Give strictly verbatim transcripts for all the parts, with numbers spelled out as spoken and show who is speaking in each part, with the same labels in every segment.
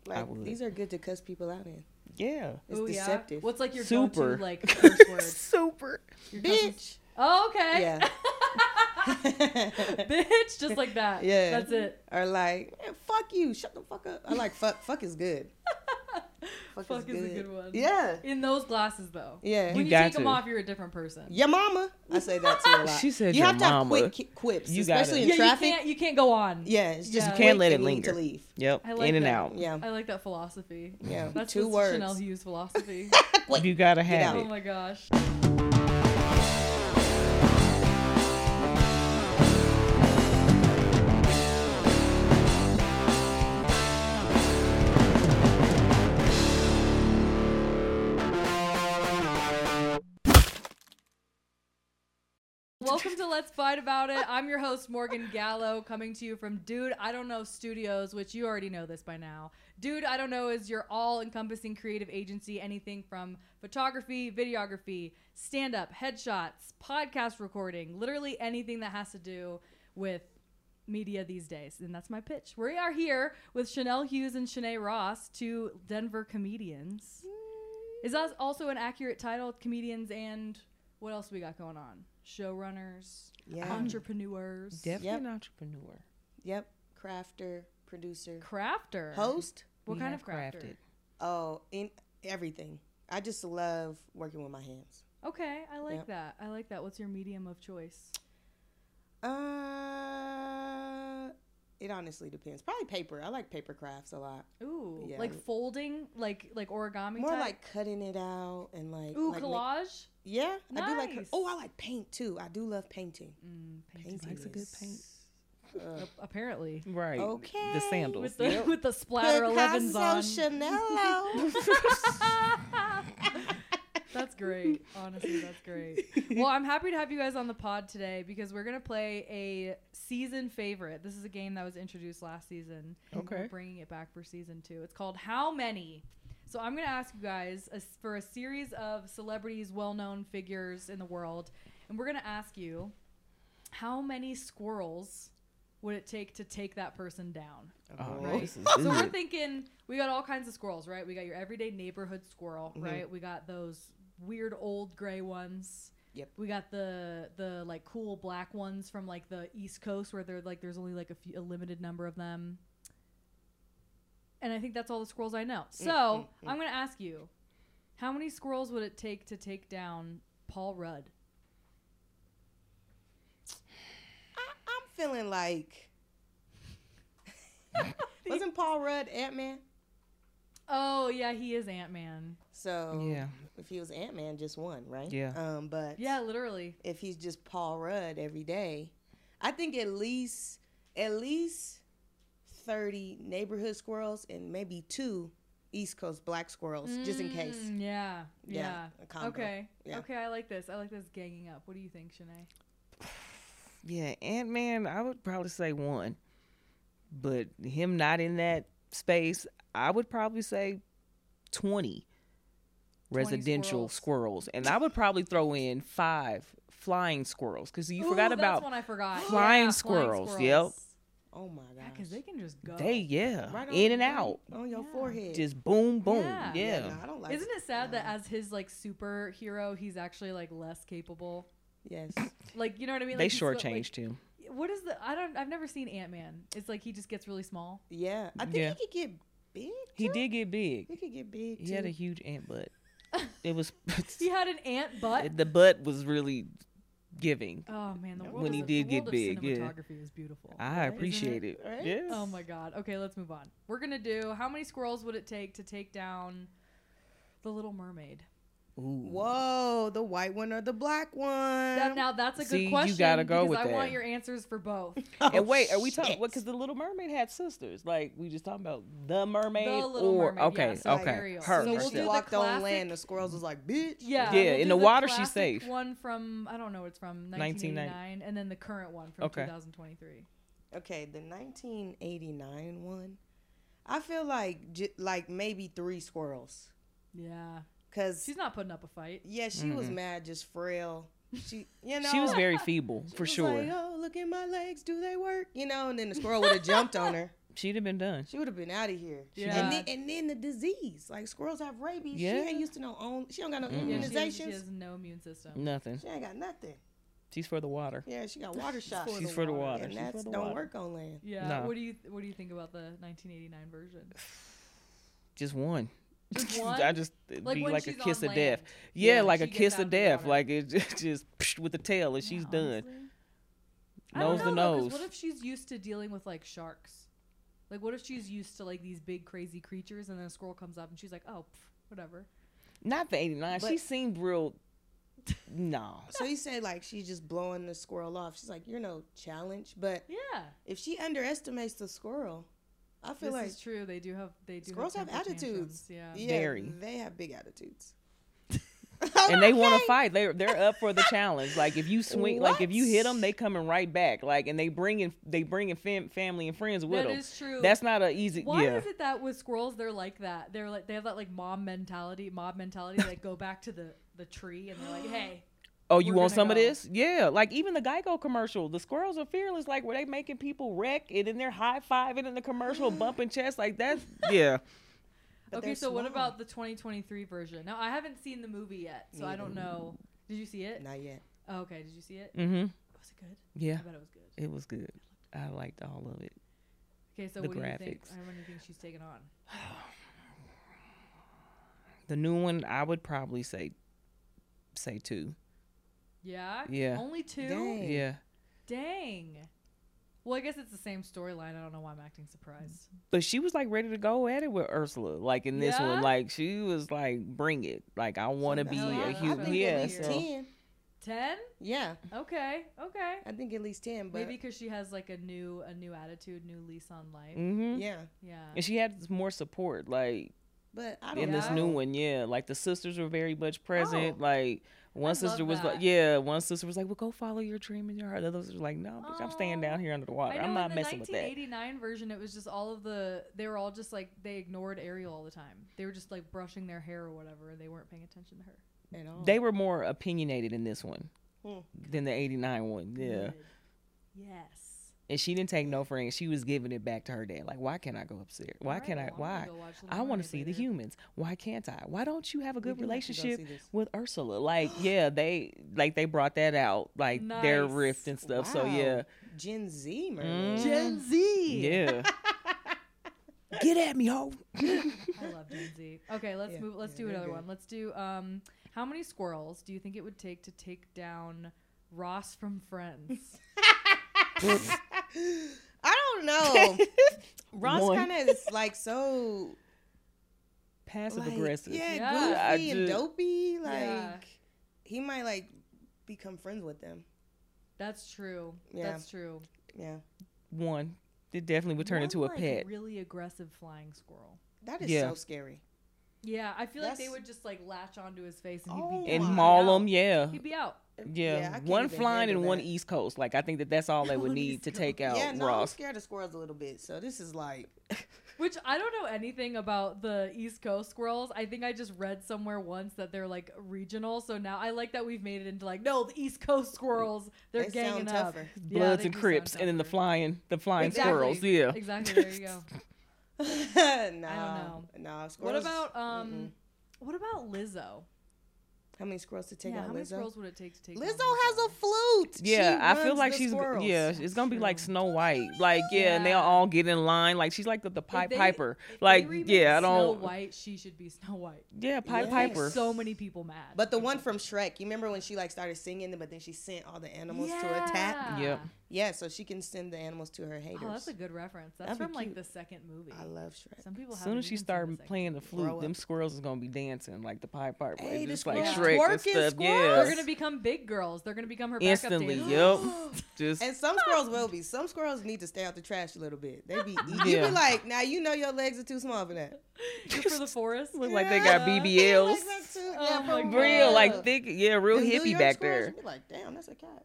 Speaker 1: Like these are good to cuss people out in.
Speaker 2: Yeah.
Speaker 1: It's
Speaker 3: Ooh,
Speaker 1: deceptive.
Speaker 3: Yeah? What's like your
Speaker 2: Super.
Speaker 3: go-to like curse word?
Speaker 2: Super.
Speaker 3: Your
Speaker 1: Bitch.
Speaker 3: Oh, okay.
Speaker 1: Yeah.
Speaker 3: Bitch, just like that.
Speaker 1: Yeah.
Speaker 3: That's it.
Speaker 1: Or like, man, fuck you. Shut the fuck up. I like fuck. Fuck is good. Fuck,
Speaker 3: Fuck
Speaker 1: is,
Speaker 3: is
Speaker 1: good.
Speaker 3: a good one.
Speaker 1: Yeah.
Speaker 3: In those glasses, though.
Speaker 1: Yeah.
Speaker 3: When
Speaker 2: You
Speaker 3: you,
Speaker 2: got
Speaker 3: take them
Speaker 2: to.
Speaker 3: off, you're a different person.
Speaker 1: Your mama. I say that too a lot.
Speaker 2: She said
Speaker 1: you
Speaker 2: your
Speaker 1: have to
Speaker 2: mama.
Speaker 1: have quick quips,
Speaker 2: You
Speaker 1: especially
Speaker 2: gotta-
Speaker 1: in
Speaker 3: Yeah,
Speaker 1: traffic.
Speaker 3: you can't, you can't go on.
Speaker 1: Yeah, it's just
Speaker 3: Yeah.
Speaker 1: quick
Speaker 2: You can't let it
Speaker 1: and you need
Speaker 2: linger.
Speaker 1: to leave.
Speaker 2: Yep.
Speaker 3: I like
Speaker 2: In and
Speaker 3: that.
Speaker 2: out.
Speaker 1: Yeah.
Speaker 3: I like that philosophy.
Speaker 1: Yeah.
Speaker 3: That's
Speaker 1: Two
Speaker 3: the
Speaker 1: words.
Speaker 3: Chanel Hughes philosophy.
Speaker 2: You gotta
Speaker 1: Get
Speaker 2: have
Speaker 1: out.
Speaker 3: Oh
Speaker 2: it.
Speaker 3: my gosh. Welcome to Let's Fight About It. I'm your host, Morgan Gallo, coming to you from Dude I Don't Know Studios, which you already know this by now. Dude I Don't Know is your all-encompassing creative agency, anything from photography, videography, stand-up, headshots, podcast recording, literally anything that has to do with media these days. And that's my pitch. We are here with Chanel Hughes and Shanae Ross, two Denver comedians. Is that also an accurate title? Comedians and what else we got going on? Showrunners,
Speaker 1: Yeah.
Speaker 3: entrepreneurs,
Speaker 2: Definitely
Speaker 1: Yep.
Speaker 2: an entrepreneur.
Speaker 1: Yep. Crafter, producer,
Speaker 3: crafter.
Speaker 1: host.
Speaker 3: What
Speaker 2: We
Speaker 3: kind
Speaker 2: have
Speaker 3: of crafter?
Speaker 2: crafted.
Speaker 1: Oh, in everything. I just love working with my hands.
Speaker 3: Okay, I like
Speaker 1: Yep.
Speaker 3: that. I like that. What's your medium of choice?
Speaker 1: Uh, it honestly depends. Probably paper. I like paper crafts a lot.
Speaker 3: Ooh,
Speaker 1: Yeah.
Speaker 3: like folding, like like origami.
Speaker 1: More
Speaker 3: type?
Speaker 1: like cutting it out and like.
Speaker 3: ooh
Speaker 1: like make-
Speaker 3: collage.
Speaker 1: yeah, I do like.
Speaker 3: Nice.
Speaker 1: Oh, I like paint too. I do love painting.
Speaker 3: Mm,
Speaker 1: Painting
Speaker 2: likes a good
Speaker 1: is-
Speaker 2: paint.
Speaker 1: Uh,
Speaker 3: Apparently,
Speaker 2: Right.
Speaker 1: Okay.
Speaker 2: The sandals.
Speaker 3: with the
Speaker 2: Yep.
Speaker 3: with the splatter elevens on.
Speaker 1: Picasso Chanello.
Speaker 3: That's great. Honestly, that's great. Well, I'm happy to have you guys on the pod today because we're going to play a season favorite. This is a game that was introduced last season. and
Speaker 2: Okay.
Speaker 3: We're bringing it back for season two. It's called How Many? So I'm going to ask you guys a, for a series of celebrities, well-known figures in the world. And we're going to ask you, how many squirrels would it take to take that person down?
Speaker 2: Oh,
Speaker 3: Right.
Speaker 2: this is
Speaker 3: So we're
Speaker 2: good.
Speaker 3: thinking we got all kinds of squirrels, right? We got your everyday neighborhood squirrel,
Speaker 1: Mhm.
Speaker 3: right? We got those weird old gray ones.
Speaker 1: Yep.
Speaker 3: We got the the like cool black ones from like the East Coast where they're like there's only like a, few, a limited number of them. And I think that's all the squirrels I know. So
Speaker 1: mm, mm.
Speaker 3: I'm gonna ask you, how many squirrels would it take to take down Paul Rudd?
Speaker 1: I, I'm feeling like. Wasn't Paul Rudd Ant-Man?
Speaker 3: Oh yeah, he is Ant-Man.
Speaker 1: So
Speaker 2: Yeah.
Speaker 1: if he was Ant-Man, just one, right?
Speaker 2: Yeah.
Speaker 1: Um, but
Speaker 3: Yeah, literally.
Speaker 1: if he's just Paul Rudd every day, I think at least at least thirty neighborhood squirrels and maybe two East Coast black squirrels, just in case.
Speaker 3: Mm, Yeah, yeah.
Speaker 1: Yeah, a combo.
Speaker 3: Okay,
Speaker 1: Yeah.
Speaker 3: okay. I like this. I like this ganging up. What do you think, Shanae?
Speaker 2: Yeah, Ant-Man, I would probably say one. But him not in that space, I would probably say twenty residential
Speaker 3: squirrels.
Speaker 2: squirrels. And I would probably throw in five flying squirrels because you
Speaker 3: Ooh,
Speaker 2: forgot
Speaker 3: that's
Speaker 2: about
Speaker 3: one I forgot.
Speaker 2: flying
Speaker 3: Yeah,
Speaker 2: squirrels, yep.
Speaker 1: Oh my
Speaker 3: Yeah,
Speaker 1: gosh.
Speaker 3: because they can just go.
Speaker 2: they, yeah,
Speaker 1: Right on-
Speaker 2: in and
Speaker 1: right
Speaker 2: out.
Speaker 1: on your
Speaker 3: Yeah.
Speaker 1: forehead.
Speaker 2: Just boom, boom.
Speaker 3: Yeah.
Speaker 2: Yeah.
Speaker 1: no, I don't like.
Speaker 3: Isn't it sad that
Speaker 1: no.
Speaker 3: as his like superhero, he's actually like less capable?
Speaker 1: Yes.
Speaker 3: Like you know what I mean?
Speaker 2: They
Speaker 3: Like, he's got,
Speaker 2: shortchanged him.
Speaker 3: Like, what is the? I don't. I've never seen Ant-Man. It's like he just gets really small.
Speaker 1: Yeah. I think
Speaker 2: Yeah.
Speaker 1: he could get big.
Speaker 2: He
Speaker 1: too.
Speaker 2: did get big.
Speaker 1: He could get big.
Speaker 2: He
Speaker 1: too.
Speaker 2: had a huge ant butt. It was
Speaker 3: He had an ant butt.
Speaker 2: the butt was really giving.
Speaker 3: Oh man, the world
Speaker 2: When
Speaker 3: is
Speaker 2: he
Speaker 3: a-
Speaker 2: did
Speaker 3: the
Speaker 2: get
Speaker 3: world
Speaker 2: big,
Speaker 3: of
Speaker 2: yeah.
Speaker 3: cinematography is beautiful.
Speaker 2: I
Speaker 3: right? Isn't
Speaker 2: appreciate
Speaker 3: it?
Speaker 2: it.
Speaker 1: Right?
Speaker 2: Yes.
Speaker 3: Oh my god. Okay, let's move on. We're gonna do how many squirrels would it take to take down the Little Mermaid?
Speaker 2: Ooh.
Speaker 1: Whoa, the white one or the black one?
Speaker 3: That, now that's a good
Speaker 2: See, you
Speaker 3: question.
Speaker 2: gotta go
Speaker 3: because
Speaker 2: with
Speaker 3: I
Speaker 2: that.
Speaker 3: want your answers for both.
Speaker 2: And wait, are we
Speaker 1: shit.
Speaker 2: talking? What? Because the Little Mermaid had sisters. Like we just talking about the mermaid,
Speaker 3: The Little
Speaker 2: or
Speaker 3: Mermaid,
Speaker 2: okay,
Speaker 3: yeah, so
Speaker 2: okay,
Speaker 3: Ariel.
Speaker 2: her.
Speaker 3: So we'll
Speaker 2: herself.
Speaker 3: do the
Speaker 1: walked on
Speaker 3: classic-
Speaker 1: land. The squirrels was like, bitch.
Speaker 3: Yeah,
Speaker 2: Yeah,
Speaker 3: we'll
Speaker 2: in
Speaker 3: do
Speaker 2: the water, she's
Speaker 3: classic
Speaker 2: safe.
Speaker 3: One from I don't know, what it's from
Speaker 2: nineteen
Speaker 3: nineteen
Speaker 2: ninety
Speaker 3: eighty-nine, and then the current one from
Speaker 2: Okay.
Speaker 3: two thousand twenty-three.
Speaker 1: Okay, the nineteen eighty-nine one. I feel like j- like maybe three squirrels.
Speaker 3: Yeah,
Speaker 1: Cause
Speaker 3: she's not putting up a fight.
Speaker 1: yeah, she was
Speaker 2: Mhm.
Speaker 1: mad, just frail. She, you know,
Speaker 2: She was very feeble
Speaker 1: she
Speaker 2: for
Speaker 1: was
Speaker 2: sure.
Speaker 1: Like, oh, look at my legs, do they work? You know, and then the squirrel would have jumped on her.
Speaker 2: She'd have been done.
Speaker 1: She would have been out of here.
Speaker 3: Yeah.
Speaker 1: And then, and then the disease, like squirrels have rabies.
Speaker 2: Yeah.
Speaker 1: She ain't used to no own. She don't got no
Speaker 2: Mm-mm.
Speaker 3: Yeah, she, has,
Speaker 1: immunizations.
Speaker 3: she has no immune system.
Speaker 2: Nothing.
Speaker 1: She ain't got nothing.
Speaker 2: She's for the water.
Speaker 1: Yeah, she got water shots.
Speaker 3: for
Speaker 2: She's
Speaker 3: the
Speaker 2: for the
Speaker 3: water.
Speaker 2: water.
Speaker 1: And
Speaker 2: She's
Speaker 1: that's
Speaker 2: for the
Speaker 1: don't
Speaker 2: water.
Speaker 1: work on land.
Speaker 3: Yeah.
Speaker 2: No.
Speaker 3: What do you What do you think about the nineteen eighty-nine version?
Speaker 2: Just one.
Speaker 3: Just one?
Speaker 2: I just it'd
Speaker 3: Like
Speaker 2: be
Speaker 3: when
Speaker 2: like a
Speaker 3: she's
Speaker 2: kiss
Speaker 3: on
Speaker 2: of death.
Speaker 3: land.
Speaker 2: Yeah,
Speaker 3: Yeah,
Speaker 2: like
Speaker 3: she
Speaker 2: a
Speaker 3: gets
Speaker 2: kiss
Speaker 3: out
Speaker 2: of
Speaker 3: of the
Speaker 2: death.
Speaker 3: water.
Speaker 2: Like it just, just psh, with the tail, and
Speaker 3: Yeah,
Speaker 2: she's done.
Speaker 3: honestly. I
Speaker 2: Nose
Speaker 3: don't
Speaker 2: to
Speaker 3: know, though, 'cause
Speaker 2: nose.
Speaker 3: what if she's used to dealing with like sharks? Like, what if she's used to like these big crazy creatures, and then a squirrel comes up and she's like, "Oh, pff, whatever."
Speaker 2: Not the eighty-nine. She
Speaker 1: But-
Speaker 2: seemed real. No.
Speaker 1: So you say like she's just blowing the squirrel off. She's like, you're no challenge. But
Speaker 3: Yeah,
Speaker 1: if she underestimates the squirrel, I feel
Speaker 3: this
Speaker 1: like
Speaker 3: is true. They do have they do
Speaker 1: squirrels have
Speaker 3: temper
Speaker 1: attitudes.
Speaker 3: tantrums, Yeah.
Speaker 1: yeah,
Speaker 2: Very.
Speaker 1: they have big attitudes.
Speaker 2: And they want to fight. They they're up for the challenge. Like if you swing, like if you hit them,
Speaker 1: What?
Speaker 2: they coming right back. Like and they bring in they bring in fam- family and friends with
Speaker 3: That
Speaker 2: them.
Speaker 3: is true.
Speaker 2: That's not a easy.
Speaker 3: Why
Speaker 2: yeah.
Speaker 3: is it that with squirrels they're like that? They're like they have that like mom mentality, mob mentality. They like go back to the the tree and they're like, "Hey,
Speaker 2: Oh, you
Speaker 3: We're
Speaker 2: want
Speaker 3: gonna
Speaker 2: some of
Speaker 3: go.
Speaker 2: this? Yeah, like even the Geico commercial, the squirrels are fearless. Like where they making people wreck and then they're high fiving in the commercial, bumping chests. Like that's yeah.
Speaker 1: But
Speaker 3: okay,
Speaker 1: they're
Speaker 3: so what
Speaker 1: small.
Speaker 3: about the twenty twenty-three version? Now, I haven't seen the movie yet, so I don't know. Did you see it?
Speaker 1: Not yet.
Speaker 3: Oh, okay, did you see it?
Speaker 2: Mm-hmm.
Speaker 3: Was it good?
Speaker 2: Yeah,
Speaker 3: I bet it was good.
Speaker 2: it was good. I liked all of it.
Speaker 3: Okay, so
Speaker 2: The
Speaker 3: what do you think?
Speaker 2: graphics.
Speaker 3: I don't think she's taking on.
Speaker 2: The new one, I would probably say say two.
Speaker 3: Yeah?
Speaker 2: Yeah.
Speaker 3: Only two?
Speaker 1: Dang.
Speaker 2: Yeah.
Speaker 3: Dang. Well, I guess it's the same storyline. I don't know why I'm acting surprised.
Speaker 2: But she was like ready to go at it with Ursula. Like in this
Speaker 3: Yeah?
Speaker 2: one, like she was like, "Bring it!" Like I want to
Speaker 1: So
Speaker 2: be
Speaker 3: hell
Speaker 2: a
Speaker 3: yeah,
Speaker 1: I
Speaker 3: that's
Speaker 2: human.
Speaker 3: what
Speaker 1: think
Speaker 2: Yeah,
Speaker 1: at least
Speaker 2: so
Speaker 1: ten.
Speaker 3: Ten?
Speaker 1: Yeah,
Speaker 3: Okay, okay.
Speaker 1: I think at least ten. But
Speaker 3: Maybe because she has like a new a new attitude, new lease on life.
Speaker 2: hmm
Speaker 1: yeah,
Speaker 3: Yeah.
Speaker 2: and she had more support. Like
Speaker 1: but I don't
Speaker 2: in
Speaker 1: know.
Speaker 2: this new one, yeah, like the sisters were very much present.
Speaker 3: Oh.
Speaker 2: Like one
Speaker 3: I
Speaker 2: sister
Speaker 3: love
Speaker 2: was like,
Speaker 3: that.
Speaker 2: yeah, one sister was like, "Well, go follow your dream in your heart." The others were like, "No, bitch, I'm staying
Speaker 3: Oh.
Speaker 2: down here under the water.
Speaker 3: I know
Speaker 2: I'm not
Speaker 3: in the
Speaker 2: messing with that."
Speaker 3: nineteen eighty-nine version, it was just all of the. They were all just like they ignored Ariel all the time. They were just like brushing their hair or whatever, and they weren't paying attention to her.
Speaker 1: At all.
Speaker 2: They were more opinionated in this one
Speaker 1: Hmm.
Speaker 2: than the eighty-nine one. Yeah.
Speaker 3: Good. Yes.
Speaker 2: And she didn't take no for an answer. She was giving it back to her dad. Like, why can't I go upstairs? Why can't I?
Speaker 3: Right, well, I'm
Speaker 2: Why?
Speaker 3: gonna go watch Little
Speaker 2: I want to
Speaker 3: Mermaid
Speaker 2: see the
Speaker 3: later.
Speaker 2: humans. Why can't I? Why don't you have a
Speaker 1: We
Speaker 2: good
Speaker 1: do have to go
Speaker 2: relationship
Speaker 1: see this.
Speaker 2: with Ursula? Like, yeah, they like they brought that out, like their
Speaker 3: Nice.
Speaker 2: rift and stuff. So
Speaker 1: Wow.
Speaker 2: yeah,
Speaker 1: Gen Z mermaid.
Speaker 2: Mm.
Speaker 3: Gen Z.
Speaker 2: yeah. Get at me, ho.
Speaker 3: I love Gen Z. Okay, let's
Speaker 1: Yeah,
Speaker 3: move. Let's
Speaker 1: yeah,
Speaker 3: do
Speaker 1: they're
Speaker 3: another
Speaker 1: good.
Speaker 3: one. Let's do. Um, how many squirrels do you think it would take to take down Ross from Friends?
Speaker 1: I don't know. Ross
Speaker 2: One.
Speaker 1: kind of is like so
Speaker 2: Passive
Speaker 1: like,
Speaker 2: aggressive.
Speaker 1: Yeah,
Speaker 3: Yeah.
Speaker 2: I
Speaker 1: goofy and
Speaker 2: do-
Speaker 1: dopey. Like
Speaker 3: Yeah.
Speaker 1: he might like become friends with them.
Speaker 3: That's true.
Speaker 1: Yeah.
Speaker 3: That's true.
Speaker 1: Yeah,
Speaker 2: One. It definitely would turn
Speaker 3: One,
Speaker 2: into a
Speaker 3: like,
Speaker 2: pet.
Speaker 3: Really aggressive flying squirrel.
Speaker 1: that is
Speaker 2: Yeah.
Speaker 1: so scary.
Speaker 3: Yeah, I feel like they
Speaker 1: That's-
Speaker 3: would just like latch onto his face and
Speaker 1: Oh
Speaker 3: he'd be
Speaker 2: And
Speaker 1: my
Speaker 2: maul
Speaker 3: out.
Speaker 2: them, yeah.
Speaker 3: He'd be out.
Speaker 2: Yeah,
Speaker 1: I can't
Speaker 2: one
Speaker 1: even
Speaker 2: flying and
Speaker 1: handle
Speaker 2: one
Speaker 1: that.
Speaker 2: East Coast. Like I think that that's all they would
Speaker 3: One
Speaker 2: need
Speaker 3: East
Speaker 2: to
Speaker 3: Coast.
Speaker 2: take out
Speaker 1: Yeah, no, I'm
Speaker 2: Ross.
Speaker 1: scared of squirrels a little bit. So this is like,
Speaker 3: Which I don't know anything about the East Coast squirrels. I think I just read somewhere once that they're like regional. So now I like that we've made it into like, no, the East Coast squirrels, they're
Speaker 1: They
Speaker 3: ganging
Speaker 1: sound
Speaker 3: up.
Speaker 1: tougher.
Speaker 3: Yeah,
Speaker 2: Bloods
Speaker 3: they
Speaker 2: and
Speaker 3: do
Speaker 2: Crips,
Speaker 3: sound
Speaker 2: and then the
Speaker 3: tougher.
Speaker 2: flying, the flying
Speaker 3: Exactly.
Speaker 2: squirrels. Yeah.
Speaker 3: Exactly. There you go.
Speaker 1: no,
Speaker 3: know.
Speaker 1: No,
Speaker 3: What
Speaker 1: squirrels.
Speaker 3: about um?
Speaker 1: mm-mm.
Speaker 3: What about Lizzo?
Speaker 1: How many squirrels to take
Speaker 3: yeah,
Speaker 1: out
Speaker 3: how many
Speaker 1: Lizzo?
Speaker 3: squirrels would it take to take?
Speaker 1: Lizzo
Speaker 3: down
Speaker 1: has a flute.
Speaker 2: Yeah,
Speaker 1: She
Speaker 2: I feel
Speaker 1: runs
Speaker 2: like
Speaker 1: the
Speaker 2: she's
Speaker 1: squirrels.
Speaker 2: yeah, it's gonna be like
Speaker 3: True.
Speaker 2: Snow White, like yeah, and they
Speaker 3: Yeah.
Speaker 2: all get in line, like she's like the, the
Speaker 3: If
Speaker 2: Pipe
Speaker 3: they-
Speaker 2: Piper,
Speaker 3: if
Speaker 2: like
Speaker 3: they remake
Speaker 2: yeah, I
Speaker 3: Snow
Speaker 2: don't,
Speaker 3: White, she should be Snow White.
Speaker 2: yeah, Pipe
Speaker 1: Yes.
Speaker 2: Piper.
Speaker 3: So many people mad.
Speaker 1: But the one from Shrek, you remember when she like started singing, but then she sent all the animals to attack?
Speaker 2: Yep.
Speaker 1: Yeah, so she can send the animals to her haters.
Speaker 3: Oh, that's a good reference. That's
Speaker 1: That'd be
Speaker 3: from like
Speaker 1: cute.
Speaker 3: the second movie.
Speaker 1: I love Shrek.
Speaker 3: Some people.
Speaker 2: As soon as she started playing the flute,
Speaker 1: Grow
Speaker 2: them
Speaker 1: up.
Speaker 2: squirrels is gonna be dancing like the Pipe Piper,
Speaker 1: Hey,
Speaker 2: and
Speaker 1: the
Speaker 2: just like
Speaker 3: squirrels
Speaker 2: Shrek and
Speaker 1: twerking
Speaker 2: stuff.
Speaker 1: squirrels.
Speaker 2: Yeah,
Speaker 3: They're gonna become big girls. They're gonna become her backup
Speaker 2: instantly.
Speaker 3: dancers.
Speaker 2: Yep, just
Speaker 1: And some squirrels will be. Some squirrels need to stay out the trash a little bit. They be you
Speaker 2: Yeah.
Speaker 1: be like, now you know your legs are too small for that.
Speaker 3: You're for the forest.
Speaker 2: look like they got B B
Speaker 1: Yeah,
Speaker 2: Ls,
Speaker 1: like that too.
Speaker 3: Oh
Speaker 1: Yeah,
Speaker 3: my
Speaker 1: for
Speaker 3: God.
Speaker 2: real like
Speaker 1: real.
Speaker 2: thick, yeah, real
Speaker 1: Them New
Speaker 2: hippie
Speaker 1: York
Speaker 2: back
Speaker 1: squirrels,
Speaker 2: there.
Speaker 1: you be like, damn, that's a cat.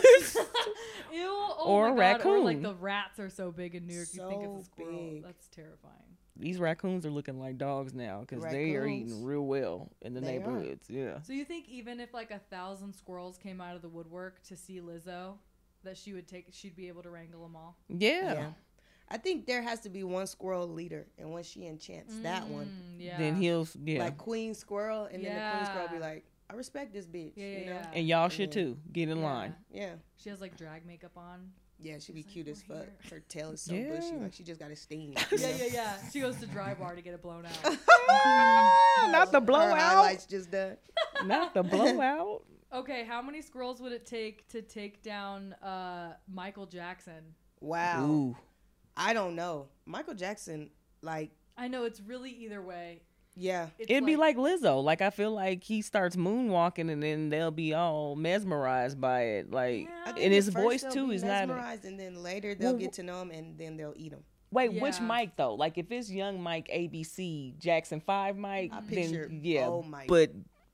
Speaker 3: Ew. Oh
Speaker 2: Or
Speaker 3: my
Speaker 2: a
Speaker 3: God. Or like
Speaker 2: raccoon.
Speaker 3: the rats are so big in New York, you think
Speaker 1: So
Speaker 3: it's a squirrel.
Speaker 1: big.
Speaker 3: That's terrifying.
Speaker 2: These raccoons are looking like dogs now because they are
Speaker 1: Raccoons.
Speaker 2: eating real well in the
Speaker 1: They are.
Speaker 2: neighborhoods. Yeah.
Speaker 3: So you think even if like a thousand squirrels came out of the woodwork to see Lizzo, that she would take, she'd be able to wrangle them all?
Speaker 2: yeah,
Speaker 1: Yeah. I think there has to be one squirrel leader, and once she enchants that one,
Speaker 3: Mm, yeah.
Speaker 2: Then he'll yeah.
Speaker 1: like Queen Squirrel, and then the Queen Squirrel be
Speaker 3: Yeah.
Speaker 1: like, I respect this bitch.
Speaker 3: Yeah, yeah,
Speaker 1: you know?
Speaker 3: yeah.
Speaker 2: and y'all should
Speaker 1: Yeah.
Speaker 2: too. Get in
Speaker 3: Yeah.
Speaker 2: line.
Speaker 1: Yeah.
Speaker 3: She has like drag makeup on.
Speaker 1: Yeah, she be
Speaker 3: She's like,
Speaker 1: cute as
Speaker 3: "We're
Speaker 1: fuck.
Speaker 3: here."
Speaker 1: Her tail is so
Speaker 2: Yeah.
Speaker 1: bushy, like she just got a sting.
Speaker 3: Yeah, yeah, yeah. She goes to Dry Bar to get it blown out.
Speaker 2: Ah, not the
Speaker 1: Her
Speaker 2: blowout.
Speaker 1: highlights just done.
Speaker 2: Not the blowout.
Speaker 3: Okay, how many squirrels would it take to take down uh, Michael Jackson?
Speaker 1: Wow.
Speaker 2: Ooh.
Speaker 1: I don't know. Michael Jackson, like,
Speaker 3: I know it's really either way.
Speaker 1: yeah.
Speaker 3: It's
Speaker 2: It'd be like Lizzo. Like I feel like he starts moonwalking and then they'll be all mesmerized by it. Like
Speaker 3: Yeah.
Speaker 1: I think
Speaker 2: and
Speaker 1: at
Speaker 2: his
Speaker 1: first
Speaker 2: voice
Speaker 1: they'll
Speaker 2: too
Speaker 1: be
Speaker 2: is not.
Speaker 1: mesmerized, and then later they'll
Speaker 2: Well,
Speaker 1: get to know him, and then they'll eat him.
Speaker 2: Wait, which
Speaker 3: Yeah.
Speaker 2: Mike though? Like if it's young Mike A B C Jackson Five Mike,
Speaker 1: I
Speaker 2: then
Speaker 1: picture
Speaker 2: yeah.
Speaker 1: old Mike.
Speaker 2: But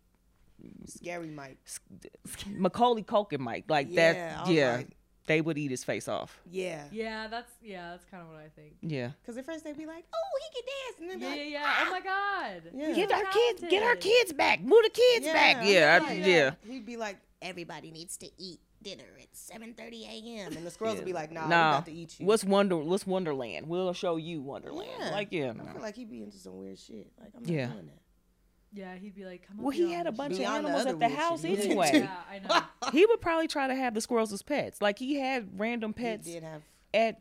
Speaker 1: Scary Mike.
Speaker 2: Macaulay Culkin Mike, like
Speaker 1: Yeah,
Speaker 2: that,
Speaker 1: I was
Speaker 2: yeah,
Speaker 1: like-
Speaker 2: they would eat his face off.
Speaker 1: Yeah.
Speaker 3: Yeah, that's yeah, that's kind of what I think.
Speaker 2: Yeah.
Speaker 1: Because at first they'd be like, oh, he can dance. And then be
Speaker 3: Yeah,
Speaker 1: like,
Speaker 3: yeah, yeah. Oh my god.
Speaker 1: Yeah.
Speaker 2: Get
Speaker 3: So
Speaker 2: our kids, get our
Speaker 3: talented.
Speaker 2: kids back. Move the kids back.
Speaker 1: I'm
Speaker 2: Yeah,
Speaker 1: like,
Speaker 2: I, yeah.
Speaker 1: He'd be like, everybody needs to eat dinner at seven thirty a.m. And the squirrels
Speaker 2: Yeah.
Speaker 1: would be like, nah,
Speaker 2: Nah.
Speaker 1: we're about to eat you.
Speaker 2: What's Wonder? What's Wonderland? We'll show you Wonderland.
Speaker 1: Yeah.
Speaker 2: Like yeah.
Speaker 1: I
Speaker 2: no.
Speaker 1: feel like he'd be into some weird shit. Like, I'm not
Speaker 2: Yeah.
Speaker 1: doing that.
Speaker 3: Yeah, he'd be like, come on.
Speaker 2: Well, he had a bunch of
Speaker 1: Beyond the
Speaker 2: animals
Speaker 1: other
Speaker 2: at the
Speaker 1: weird
Speaker 2: house
Speaker 1: shit he did
Speaker 2: anyway.
Speaker 1: too.
Speaker 3: Yeah, I know.
Speaker 2: He would probably try to have the squirrels as pets. Like he had random pets
Speaker 1: He did have.
Speaker 2: at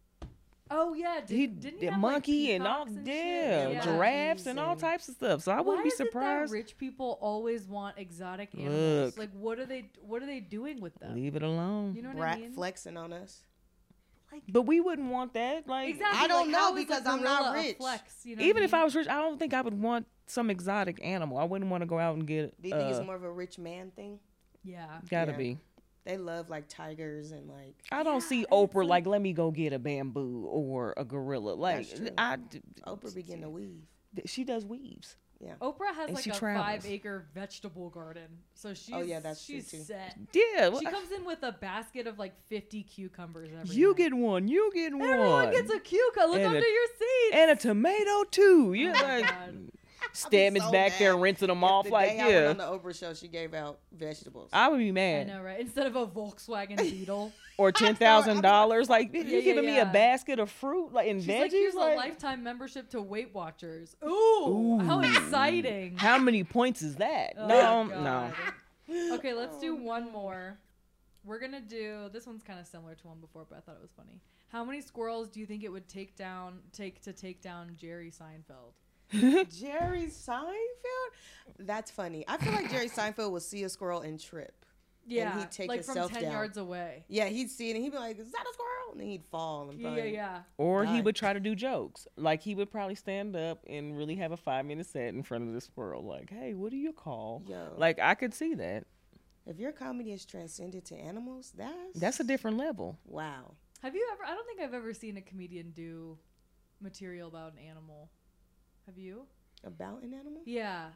Speaker 3: Oh yeah, did,
Speaker 2: he
Speaker 3: didn't he
Speaker 2: the
Speaker 3: have, like,
Speaker 2: monkey and all
Speaker 3: peacocks
Speaker 2: yeah,
Speaker 3: shit?
Speaker 2: giraffes and all
Speaker 1: and-
Speaker 2: types of stuff. So I wouldn't
Speaker 3: Why
Speaker 2: be
Speaker 3: is it that
Speaker 2: surprised.
Speaker 3: rich people always want exotic animals?
Speaker 2: Look.
Speaker 3: Like, what are they? What are they doing with them?
Speaker 2: Leave it alone.
Speaker 3: You know what
Speaker 1: Brat
Speaker 3: I mean?
Speaker 1: flexing on us.
Speaker 2: But we wouldn't want that. Like
Speaker 3: Exactly.
Speaker 1: I don't
Speaker 3: like,
Speaker 1: know
Speaker 3: how is a
Speaker 1: because I'm not
Speaker 3: gorilla a
Speaker 1: rich.
Speaker 3: Flex, you know
Speaker 2: even
Speaker 3: what
Speaker 2: if I was rich, I don't think I would want some exotic animal. I wouldn't want to go out and get.
Speaker 1: Do you think
Speaker 2: uh,
Speaker 1: it's more of a rich man thing?
Speaker 3: Yeah.
Speaker 2: Gotta
Speaker 1: Yeah.
Speaker 2: be.
Speaker 1: They love like tigers and like.
Speaker 2: I don't
Speaker 3: Yeah,
Speaker 2: see
Speaker 3: and it's
Speaker 2: Oprah
Speaker 3: like-
Speaker 2: like, let me go get a bamboo or a gorilla. Like
Speaker 1: That's true.
Speaker 2: I, d-
Speaker 1: Oprah begin to weave.
Speaker 2: she does weaves.
Speaker 3: Oprah has
Speaker 2: And
Speaker 3: like
Speaker 2: she
Speaker 3: a
Speaker 2: travels.
Speaker 3: five-acre vegetable garden, so she's
Speaker 1: Oh, yeah, that's true,
Speaker 3: she's
Speaker 1: too.
Speaker 3: set.
Speaker 2: Yeah,
Speaker 3: She
Speaker 2: well,
Speaker 3: comes in with a basket of like fifty cucumbers every
Speaker 2: you
Speaker 3: night.
Speaker 2: get one. You get one.
Speaker 3: Everyone gets a cucumber. Look
Speaker 2: And
Speaker 3: under
Speaker 2: a-
Speaker 3: your seat.
Speaker 2: and a tomato too. Yeah,
Speaker 3: Oh my
Speaker 2: like
Speaker 3: God.
Speaker 2: Stammett's
Speaker 1: so
Speaker 2: back there
Speaker 1: mad
Speaker 2: rinsing them
Speaker 1: If
Speaker 2: off.
Speaker 1: the
Speaker 2: Like
Speaker 1: day I went
Speaker 2: yeah,
Speaker 1: on the Oprah show, she gave out vegetables.
Speaker 2: I would be
Speaker 3: I
Speaker 2: mad.
Speaker 3: know, right? Instead of a Volkswagen Beetle,
Speaker 2: Or ten thousand dollars. Like you
Speaker 3: yeah,
Speaker 2: giving me
Speaker 3: yeah.
Speaker 2: a basket of fruit like and
Speaker 3: she's
Speaker 2: veggies.
Speaker 3: like, "Here's
Speaker 2: like,
Speaker 3: a lifetime membership to Weight Watchers." Ooh, how
Speaker 2: Ooh.
Speaker 3: exciting!
Speaker 2: How many points is that?
Speaker 3: Oh,
Speaker 2: no, no.
Speaker 3: God. Okay, let's do
Speaker 1: Oh,
Speaker 3: one
Speaker 1: no.
Speaker 3: more. We're gonna do this one's kind of similar to one before, but I thought it was funny. How many squirrels do you think it would take down take to take down Jerry Seinfeld?
Speaker 1: Jerry Seinfeld? That's funny. I feel like Jerry Seinfeld would see a squirrel and trip.
Speaker 3: Yeah,
Speaker 1: he'd take
Speaker 3: like from
Speaker 1: himself
Speaker 3: ten
Speaker 1: down.
Speaker 3: yards away.
Speaker 1: Yeah, he'd see it and he'd be like, "Is that a squirrel?" And then he'd fall and
Speaker 3: Yeah, yeah,
Speaker 1: probably-
Speaker 3: yeah.
Speaker 2: Or he
Speaker 1: Die.
Speaker 2: would try to do jokes. Like he would probably stand up and really have a five minute set in front of the squirrel. Like, hey, what do you call?
Speaker 1: Yo,
Speaker 2: Like I could see that.
Speaker 1: if your comedy is transcended to animals, that's
Speaker 2: That's a different level.
Speaker 1: wow.
Speaker 3: Have you ever? I don't think I've ever seen a comedian do material about an animal. Have you?
Speaker 1: About an animal?
Speaker 3: Yeah.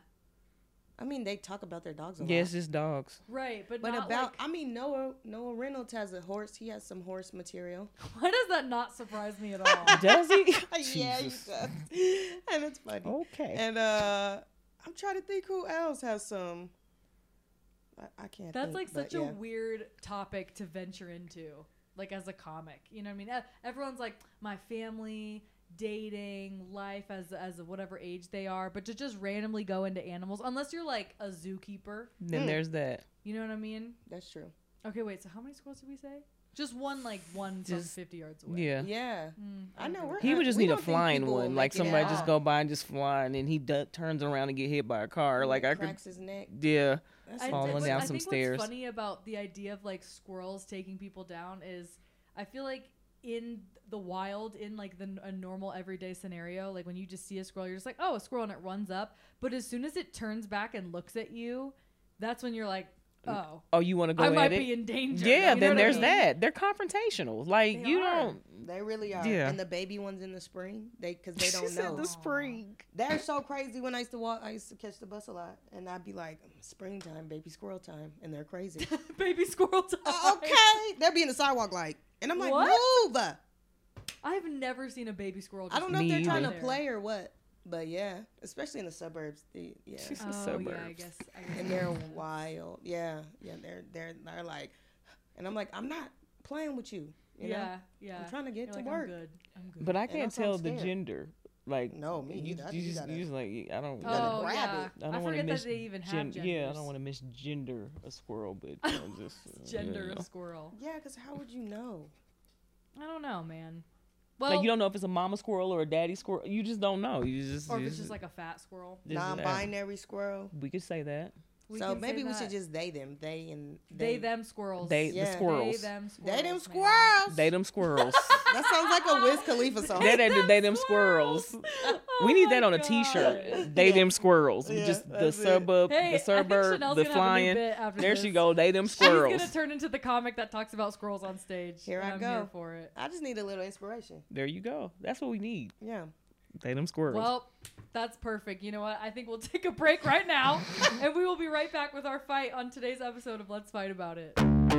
Speaker 1: I mean, they talk about their dogs a lot.
Speaker 2: Yeah, it's just dogs.
Speaker 3: Right, but,
Speaker 1: But
Speaker 3: not
Speaker 1: about,
Speaker 3: like,
Speaker 1: I mean, Noah Noah Reynolds has a horse. He has some horse material.
Speaker 3: why does that not surprise me at all?
Speaker 2: Does he?
Speaker 1: yeah, he
Speaker 2: Jesus.
Speaker 1: does. And it's funny.
Speaker 2: Okay.
Speaker 1: And uh, I'm trying to think who else has some. I, I can't.
Speaker 3: That's
Speaker 1: think,
Speaker 3: like
Speaker 1: but
Speaker 3: such a
Speaker 1: yeah.
Speaker 3: weird topic to venture into, like as a comic. You know what I mean? E- Everyone's like, my family, dating, life as as of whatever age they are, but to just randomly go into animals, unless you're like a zookeeper.
Speaker 2: Then
Speaker 1: Mm.
Speaker 2: there's that.
Speaker 3: You know what I mean?
Speaker 1: That's true.
Speaker 3: Okay, wait. So how many squirrels did we say? Just one, like one from
Speaker 2: Just-
Speaker 3: fifty yards away.
Speaker 2: Yeah.
Speaker 1: Yeah,
Speaker 3: Mm,
Speaker 1: I know.
Speaker 3: okay.
Speaker 1: We're
Speaker 2: He would just
Speaker 1: we
Speaker 2: need a
Speaker 1: don't think
Speaker 2: flying
Speaker 1: people will
Speaker 2: one, like
Speaker 1: make it
Speaker 2: somebody
Speaker 1: at
Speaker 2: just
Speaker 1: all.
Speaker 2: go by and just fly, and then he d- turns around and get hit by a car. Like I could,
Speaker 1: cracks his neck.
Speaker 2: yeah.
Speaker 1: That's
Speaker 3: I,
Speaker 2: falling
Speaker 3: what-
Speaker 2: down
Speaker 3: I
Speaker 2: some
Speaker 3: think
Speaker 2: stairs.
Speaker 3: What's funny about the idea of like squirrels taking people down is, I feel like in the wild, in like the a normal everyday scenario, like when you just see a squirrel, you're just like, oh, a squirrel, and it runs up. But as soon as it turns back and looks at you, that's when you're like, oh,
Speaker 2: Oh, you want to go
Speaker 3: I
Speaker 2: at
Speaker 3: might
Speaker 2: it?
Speaker 3: be in danger.
Speaker 2: Yeah.
Speaker 3: You know
Speaker 2: Then
Speaker 3: what I
Speaker 2: there's
Speaker 3: mean?
Speaker 2: that. They're confrontational. Like
Speaker 3: They
Speaker 2: you
Speaker 3: are.
Speaker 2: don't.
Speaker 1: They really are.
Speaker 2: Yeah.
Speaker 1: And the baby ones in the spring, they because they
Speaker 2: She
Speaker 1: don't
Speaker 2: said
Speaker 1: know.
Speaker 2: the spring.
Speaker 1: They're so crazy. When I used to walk, I used to catch the bus a lot, and I'd be like, "Springtime, baby squirrel time," and they're crazy.
Speaker 3: Baby squirrel time.
Speaker 1: Uh, okay, they'll be in the sidewalk like, and I'm like,
Speaker 3: What?
Speaker 1: "Move!"
Speaker 3: I've never seen a baby squirrel. Just
Speaker 1: I don't know if
Speaker 2: Me
Speaker 1: they're trying to
Speaker 3: there.
Speaker 1: play or what, but yeah, especially in the suburbs. The, yeah,
Speaker 2: She's-
Speaker 3: Oh
Speaker 2: the
Speaker 3: yeah, I
Speaker 2: suburbs.
Speaker 3: guess. I guess
Speaker 1: and
Speaker 3: that
Speaker 1: they're
Speaker 3: makes sense.
Speaker 1: wild. Yeah, yeah, they're they're they're like, and I'm like, I'm not playing with you. You
Speaker 3: yeah,
Speaker 1: know?
Speaker 3: yeah.
Speaker 1: I'm trying to get
Speaker 3: You're
Speaker 1: to
Speaker 3: like,
Speaker 1: work.
Speaker 3: I'm good. I'm good.
Speaker 2: But I
Speaker 1: And
Speaker 2: can't
Speaker 1: that's why I'm
Speaker 2: tell the
Speaker 1: scared.
Speaker 2: gender. Like
Speaker 1: No, me
Speaker 2: you,
Speaker 1: neither. I
Speaker 2: you
Speaker 1: think you
Speaker 2: just
Speaker 1: gotta-
Speaker 2: you just like I don't.
Speaker 1: You gotta
Speaker 3: oh
Speaker 1: grab
Speaker 3: yeah,
Speaker 1: it.
Speaker 2: I don't
Speaker 3: I
Speaker 2: want to
Speaker 3: forget
Speaker 2: miss
Speaker 3: that they even have
Speaker 2: gen-
Speaker 3: genders.
Speaker 2: Yeah, I don't want to misgender a squirrel, but you know, just uh,
Speaker 3: gender
Speaker 2: you
Speaker 3: a
Speaker 2: know.
Speaker 3: squirrel.
Speaker 1: Yeah, because how would you know?
Speaker 3: I don't know, man. Well,
Speaker 2: Like you don't know if it's a mama squirrel or a daddy squirrel. You just don't know. You just
Speaker 3: or if
Speaker 2: you
Speaker 3: it's just like a fat squirrel.
Speaker 2: just- uh,
Speaker 1: Non-binary squirrel.
Speaker 2: We could say that.
Speaker 3: We
Speaker 1: so
Speaker 3: can say
Speaker 1: maybe we
Speaker 3: that.
Speaker 1: should just they them. They and
Speaker 3: they them squirrels.
Speaker 2: They
Speaker 1: Yeah.
Speaker 2: the squirrels.
Speaker 3: They them squirrels.
Speaker 1: They them
Speaker 3: man.
Speaker 1: squirrels.
Speaker 2: They them squirrels.
Speaker 1: That sounds like a Wiz Khalifa song.
Speaker 2: they, they, they them squirrels.
Speaker 3: Oh
Speaker 2: We need
Speaker 3: my
Speaker 2: that on a
Speaker 3: God.
Speaker 2: T-shirt. They them squirrels.
Speaker 1: Yeah,
Speaker 2: just the
Speaker 1: that's it.
Speaker 2: suburb,
Speaker 3: Hey, I
Speaker 2: the
Speaker 3: think
Speaker 2: suburb,
Speaker 3: Chanel's
Speaker 2: the
Speaker 3: gonna have a new
Speaker 2: flying.
Speaker 3: bit after
Speaker 2: There
Speaker 3: this.
Speaker 2: she go. They them
Speaker 3: She's
Speaker 2: squirrels.
Speaker 3: gonna turn into the comic that talks about squirrels on stage.
Speaker 1: Here I
Speaker 3: I'm
Speaker 1: go.
Speaker 3: Here for it.
Speaker 1: I just need a little inspiration.
Speaker 2: There you go. That's what we need.
Speaker 1: Yeah.
Speaker 2: They them squirrels.
Speaker 3: Well, that's perfect. You know what? I think we'll take a break right now, and we will be right back with our fight on today's episode of Let's Fight About It.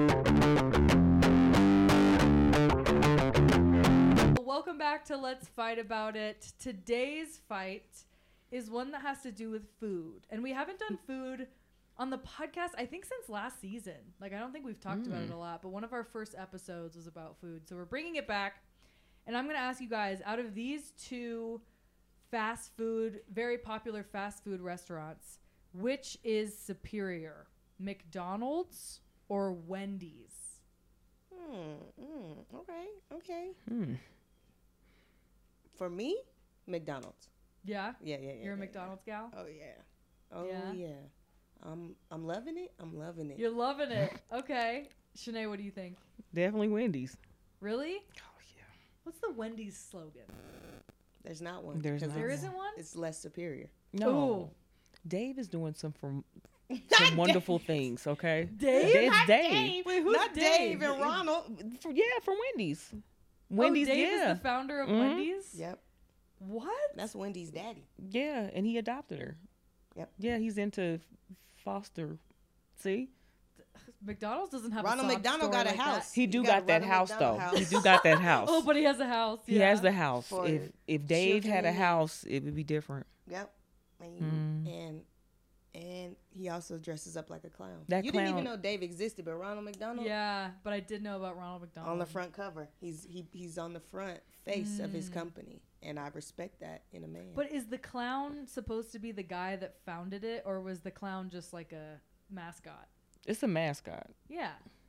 Speaker 3: Welcome back to Let's Fight About It. Today's fight is one that has to do with food, and we haven't done food on the podcast, I think, since last season. Like, I don't think we've talked about it a lot, but one of our first episodes was about food, so we're bringing it back. And I'm going to ask you guys, out of these two fast food, very popular fast food restaurants, which is superior, McDonald's or Wendy's?
Speaker 1: Hmm. Mm, okay. Okay.
Speaker 2: Hmm.
Speaker 1: For me, McDonald's.
Speaker 3: Yeah?
Speaker 1: Yeah, yeah, yeah.
Speaker 3: You're a
Speaker 1: yeah,
Speaker 3: McDonald's gal?
Speaker 1: Yeah. Oh yeah. Oh
Speaker 3: Yeah?
Speaker 1: yeah. I'm I'm loving it. I'm loving it.
Speaker 3: You're loving it. Okay. Shanae, what do you think?
Speaker 2: Definitely Wendy's.
Speaker 3: Really?
Speaker 2: Oh yeah.
Speaker 3: What's the Wendy's slogan?
Speaker 1: There's not one.
Speaker 2: There's
Speaker 1: 'cause
Speaker 2: not
Speaker 3: There
Speaker 1: it's-
Speaker 3: isn't one?
Speaker 1: It's less superior.
Speaker 2: No.
Speaker 3: Ooh.
Speaker 2: Dave is doing some from some wonderful things. Okay.
Speaker 3: Dave?
Speaker 2: It's
Speaker 1: Not
Speaker 2: Dave.
Speaker 3: Wait, who's
Speaker 1: Not Dave and Ronald.
Speaker 2: For- yeah, from Wendy's. Wendy's.
Speaker 3: oh, Dave
Speaker 2: yeah.
Speaker 3: is the founder of
Speaker 2: Mhm.
Speaker 3: Wendy's?
Speaker 1: Yep.
Speaker 3: What?
Speaker 1: That's Wendy's daddy.
Speaker 2: Yeah, and he adopted her.
Speaker 1: Yep.
Speaker 2: Yeah, he's into foster. See,
Speaker 3: McDonald's doesn't have
Speaker 1: Ronald
Speaker 3: a sob
Speaker 1: McDonald
Speaker 3: story
Speaker 1: got a
Speaker 3: like
Speaker 1: house.
Speaker 3: that.
Speaker 2: he
Speaker 1: You
Speaker 2: do
Speaker 1: got
Speaker 2: got,
Speaker 1: a
Speaker 2: that
Speaker 1: Ronald
Speaker 2: house
Speaker 1: McDonald
Speaker 2: though.
Speaker 1: house.
Speaker 2: He do got that house.
Speaker 3: Oh, but he has a house.
Speaker 2: He
Speaker 3: yeah.
Speaker 2: has the house.
Speaker 1: For
Speaker 2: If if Dave
Speaker 1: children
Speaker 2: had a
Speaker 1: in need.
Speaker 2: house, it would be different.
Speaker 1: Yep. And,
Speaker 2: Mm.
Speaker 1: and and he also dresses up like a clown.
Speaker 2: That
Speaker 1: you didn't even
Speaker 2: clown-
Speaker 1: know Dave existed, but Ronald McDonald
Speaker 3: Yeah, but I did know about Ronald McDonald.
Speaker 1: on the front cover. He's he he's on the front face of his
Speaker 3: Mm.
Speaker 1: company, and I respect that in a man.
Speaker 3: But is the clown supposed to be the guy that founded it, or was the clown just like a mascot?
Speaker 2: It's a mascot.
Speaker 3: Yeah.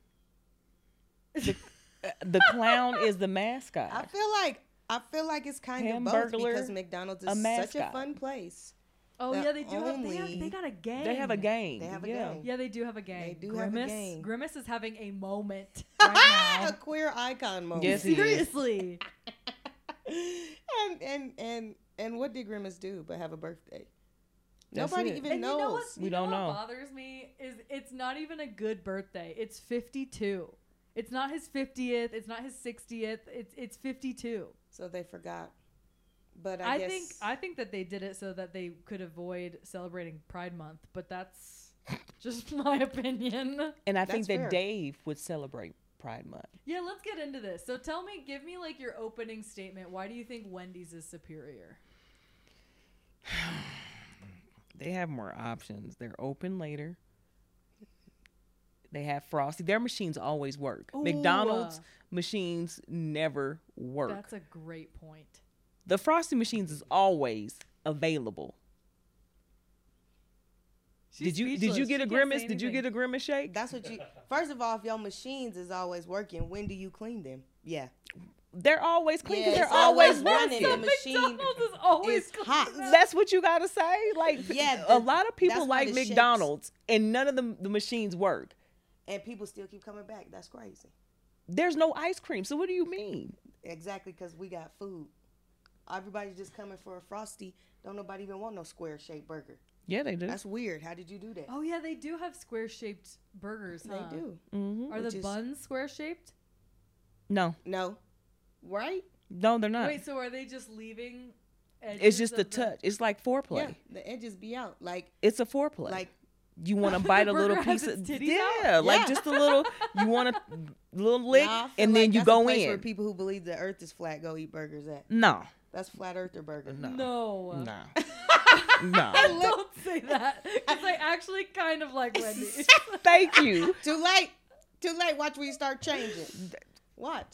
Speaker 2: Uh, The clown is the mascot.
Speaker 1: I feel like I feel like it's kind of both
Speaker 2: Hamburglar,
Speaker 1: because McDonald's
Speaker 2: a
Speaker 1: is such a
Speaker 2: mascot.
Speaker 1: fun place.
Speaker 3: Oh
Speaker 1: The
Speaker 3: yeah, they do. Have, they, have,
Speaker 1: only-
Speaker 3: they got a gang.
Speaker 2: They have a gang.
Speaker 1: They have a
Speaker 2: yeah.
Speaker 1: gang.
Speaker 3: Yeah, they do have a gang.
Speaker 1: They do have a
Speaker 3: Grimace.
Speaker 1: gang.
Speaker 3: Grimace is having a moment right
Speaker 1: a
Speaker 3: now.
Speaker 1: queer icon moment.
Speaker 2: Yes, he is.
Speaker 3: Seriously.
Speaker 1: and and and and what did Grimace do but have a birthday?
Speaker 2: That's
Speaker 1: Nobody
Speaker 2: it.
Speaker 1: even
Speaker 3: And
Speaker 1: knows.
Speaker 3: you know what?
Speaker 2: We
Speaker 3: you
Speaker 2: don't
Speaker 3: know
Speaker 2: know.
Speaker 3: what bothers me is it's not even a good birthday. It's fifty-two. It's not his fiftieth. It's not his sixtieth. It's it's fifty-two.
Speaker 1: So they forgot. But I,
Speaker 3: I,
Speaker 1: guess
Speaker 3: think I think that they did it so that they could avoid celebrating Pride Month, but that's just my opinion.
Speaker 2: And I think
Speaker 1: That's
Speaker 2: that
Speaker 1: fair.
Speaker 2: Dave would celebrate Pride Month.
Speaker 3: Yeah, let's get into this. So tell me, give me like your opening statement. Why do you think Wendy's is superior?
Speaker 2: They have more options. They're open later. They have Frosty. Their machines always work.
Speaker 3: Ooh.
Speaker 2: McDonald's machines never work.
Speaker 3: That's a great point.
Speaker 2: The Frosty machines is always available.
Speaker 3: She's
Speaker 2: did you did
Speaker 3: speechless.
Speaker 2: you
Speaker 3: She
Speaker 2: get a
Speaker 3: can't say
Speaker 2: grimace? Did you
Speaker 3: anything.
Speaker 2: get a grimace shake?
Speaker 1: that's what you. First of all, if your machines is always working, when do you clean them? Yeah,
Speaker 2: They're always clean. 'cause
Speaker 1: Yeah,
Speaker 2: they're
Speaker 1: it's always
Speaker 2: always
Speaker 1: running.
Speaker 2: working.
Speaker 1: The machine
Speaker 3: McDonald's is always
Speaker 1: It's hot.
Speaker 2: That's what you gotta say. Like,
Speaker 1: Yeah,
Speaker 2: a
Speaker 1: the-
Speaker 2: lot of people
Speaker 1: that's why
Speaker 2: like
Speaker 1: the shakes-
Speaker 2: McDonald's, and none of the the machines work.
Speaker 1: and people still keep coming back. That's crazy.
Speaker 2: There's no ice cream. So what do you mean?
Speaker 1: Exactly, because we got food. Everybody's just coming for a Frosty. Don't nobody even want no square shaped burger.
Speaker 2: Yeah, they do.
Speaker 1: That's weird. How did you do that?
Speaker 3: Oh yeah, they do have square shaped burgers.
Speaker 1: They
Speaker 3: Huh?
Speaker 1: do.
Speaker 2: Mm-hmm.
Speaker 3: Are
Speaker 1: Which
Speaker 3: the
Speaker 1: is-
Speaker 3: buns square shaped?
Speaker 2: No,
Speaker 1: No, right?
Speaker 2: no, they're not.
Speaker 3: Wait, so are they just leaving?
Speaker 2: It's
Speaker 3: edges
Speaker 2: just the
Speaker 3: of
Speaker 2: touch. It's like foreplay.
Speaker 1: Yeah, the edges be out. Like
Speaker 2: It's a foreplay.
Speaker 1: like
Speaker 2: you want to
Speaker 3: The
Speaker 2: bite a little
Speaker 3: burger has
Speaker 2: piece of
Speaker 3: its titties
Speaker 2: yeah,
Speaker 3: out?
Speaker 2: like
Speaker 1: Yeah.
Speaker 2: just a little. You want a little lick,
Speaker 1: nah, I feel
Speaker 2: and
Speaker 1: like
Speaker 2: then you
Speaker 1: that's a
Speaker 2: go
Speaker 1: place Where
Speaker 2: in.
Speaker 1: people who believe the Earth is flat go eat burgers at.
Speaker 2: No,
Speaker 1: That's flat earther burger.
Speaker 2: no,
Speaker 3: No.
Speaker 2: no, no.
Speaker 3: Don't say that. Because I actually kind of like Wendy's.
Speaker 2: Thank you.
Speaker 1: Too late. Too late. Watch when you start changing. Watch.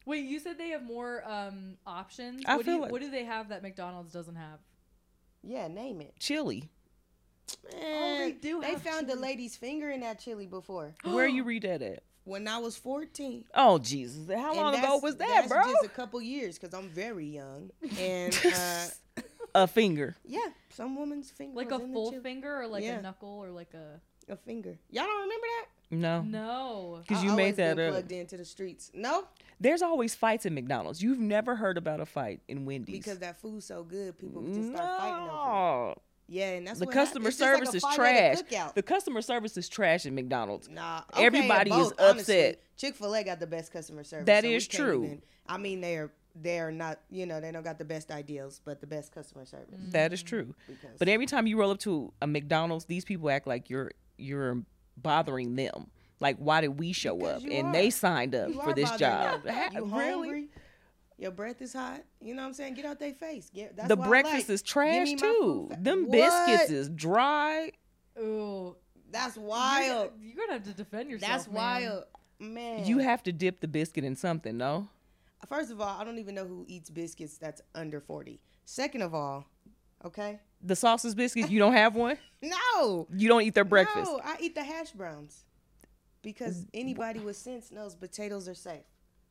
Speaker 3: Wait, you said they have more um, options.
Speaker 2: I
Speaker 3: what, do
Speaker 2: feel
Speaker 3: you,
Speaker 2: like-
Speaker 3: what do they have that McDonald's doesn't have?
Speaker 1: Yeah, name it.
Speaker 2: Chili.
Speaker 3: Oh, they do
Speaker 1: They
Speaker 3: have
Speaker 1: found the
Speaker 3: chili.
Speaker 1: lady's finger in that chili before.
Speaker 2: Where you read that at?
Speaker 1: When I was fourteen.
Speaker 2: Oh Jesus! How
Speaker 1: And
Speaker 2: long ago
Speaker 1: that's-
Speaker 2: was that,
Speaker 1: that's
Speaker 2: bro?
Speaker 1: just a couple years because I'm very young. And uh,
Speaker 2: A finger.
Speaker 1: yeah, some woman's finger
Speaker 3: Like
Speaker 1: was
Speaker 3: a
Speaker 1: in the
Speaker 3: full
Speaker 1: chili.
Speaker 3: finger or like
Speaker 1: Yeah.
Speaker 3: a knuckle or like a...
Speaker 1: A finger. Y'all don't remember that?
Speaker 2: No,
Speaker 3: No.
Speaker 2: because
Speaker 1: I
Speaker 2: you
Speaker 1: always
Speaker 2: made that
Speaker 1: been
Speaker 2: up.
Speaker 1: plugged into the streets. No,
Speaker 2: There's always fights at McDonald's. You've never heard about a fight in Wendy's.
Speaker 1: because that food's so good, people just start fighting over it.
Speaker 2: no.
Speaker 1: Yeah, and that's
Speaker 2: The
Speaker 1: what hap-
Speaker 2: customer
Speaker 1: it's just like
Speaker 2: service
Speaker 1: a
Speaker 2: is
Speaker 1: fight at a
Speaker 2: trash.
Speaker 1: cookout.
Speaker 2: The customer service is trash at McDonald's.
Speaker 1: Nah, okay,
Speaker 2: Everybody
Speaker 1: at
Speaker 2: is
Speaker 1: both, honestly.
Speaker 2: upset.
Speaker 1: Chick-fil-A got the best customer service.
Speaker 2: That
Speaker 1: so we
Speaker 2: is
Speaker 1: can't
Speaker 2: true.
Speaker 1: even- I mean, they're they're not, you know, they don't got the best ideals, but the best customer service.
Speaker 2: That is true.
Speaker 1: Because
Speaker 2: But every time you roll up to a McDonald's, these people act like you're you're bothering them. Like, why did we show
Speaker 1: Because
Speaker 2: up?
Speaker 1: you
Speaker 2: And
Speaker 1: are.
Speaker 2: they signed up
Speaker 1: you
Speaker 2: for
Speaker 1: are
Speaker 2: this
Speaker 1: bothering
Speaker 2: job.
Speaker 1: them.
Speaker 2: Ha-
Speaker 1: You
Speaker 2: really?
Speaker 1: hungry? Your breath is hot. You know what I'm saying? Get out their face. Get, that's
Speaker 2: The
Speaker 1: why I
Speaker 2: breakfast
Speaker 1: like,
Speaker 2: is
Speaker 1: give
Speaker 2: trash
Speaker 1: me my
Speaker 2: too.
Speaker 1: food fa-
Speaker 2: Them
Speaker 1: What?
Speaker 2: biscuits is dry.
Speaker 3: Ooh.
Speaker 1: That's
Speaker 3: You're,
Speaker 1: wild.
Speaker 3: you're going to have to defend yourself,
Speaker 1: That's
Speaker 3: man.
Speaker 1: wild, man.
Speaker 2: You have to dip the biscuit in something, no?
Speaker 1: First of all, I don't even know who eats biscuits that's under forty. Second of all, okay?
Speaker 2: The sausage biscuits, you don't have one?
Speaker 1: No.
Speaker 2: You don't eat their breakfast.
Speaker 1: No, I eat the hash browns. Because anybody with sense knows potatoes are safe.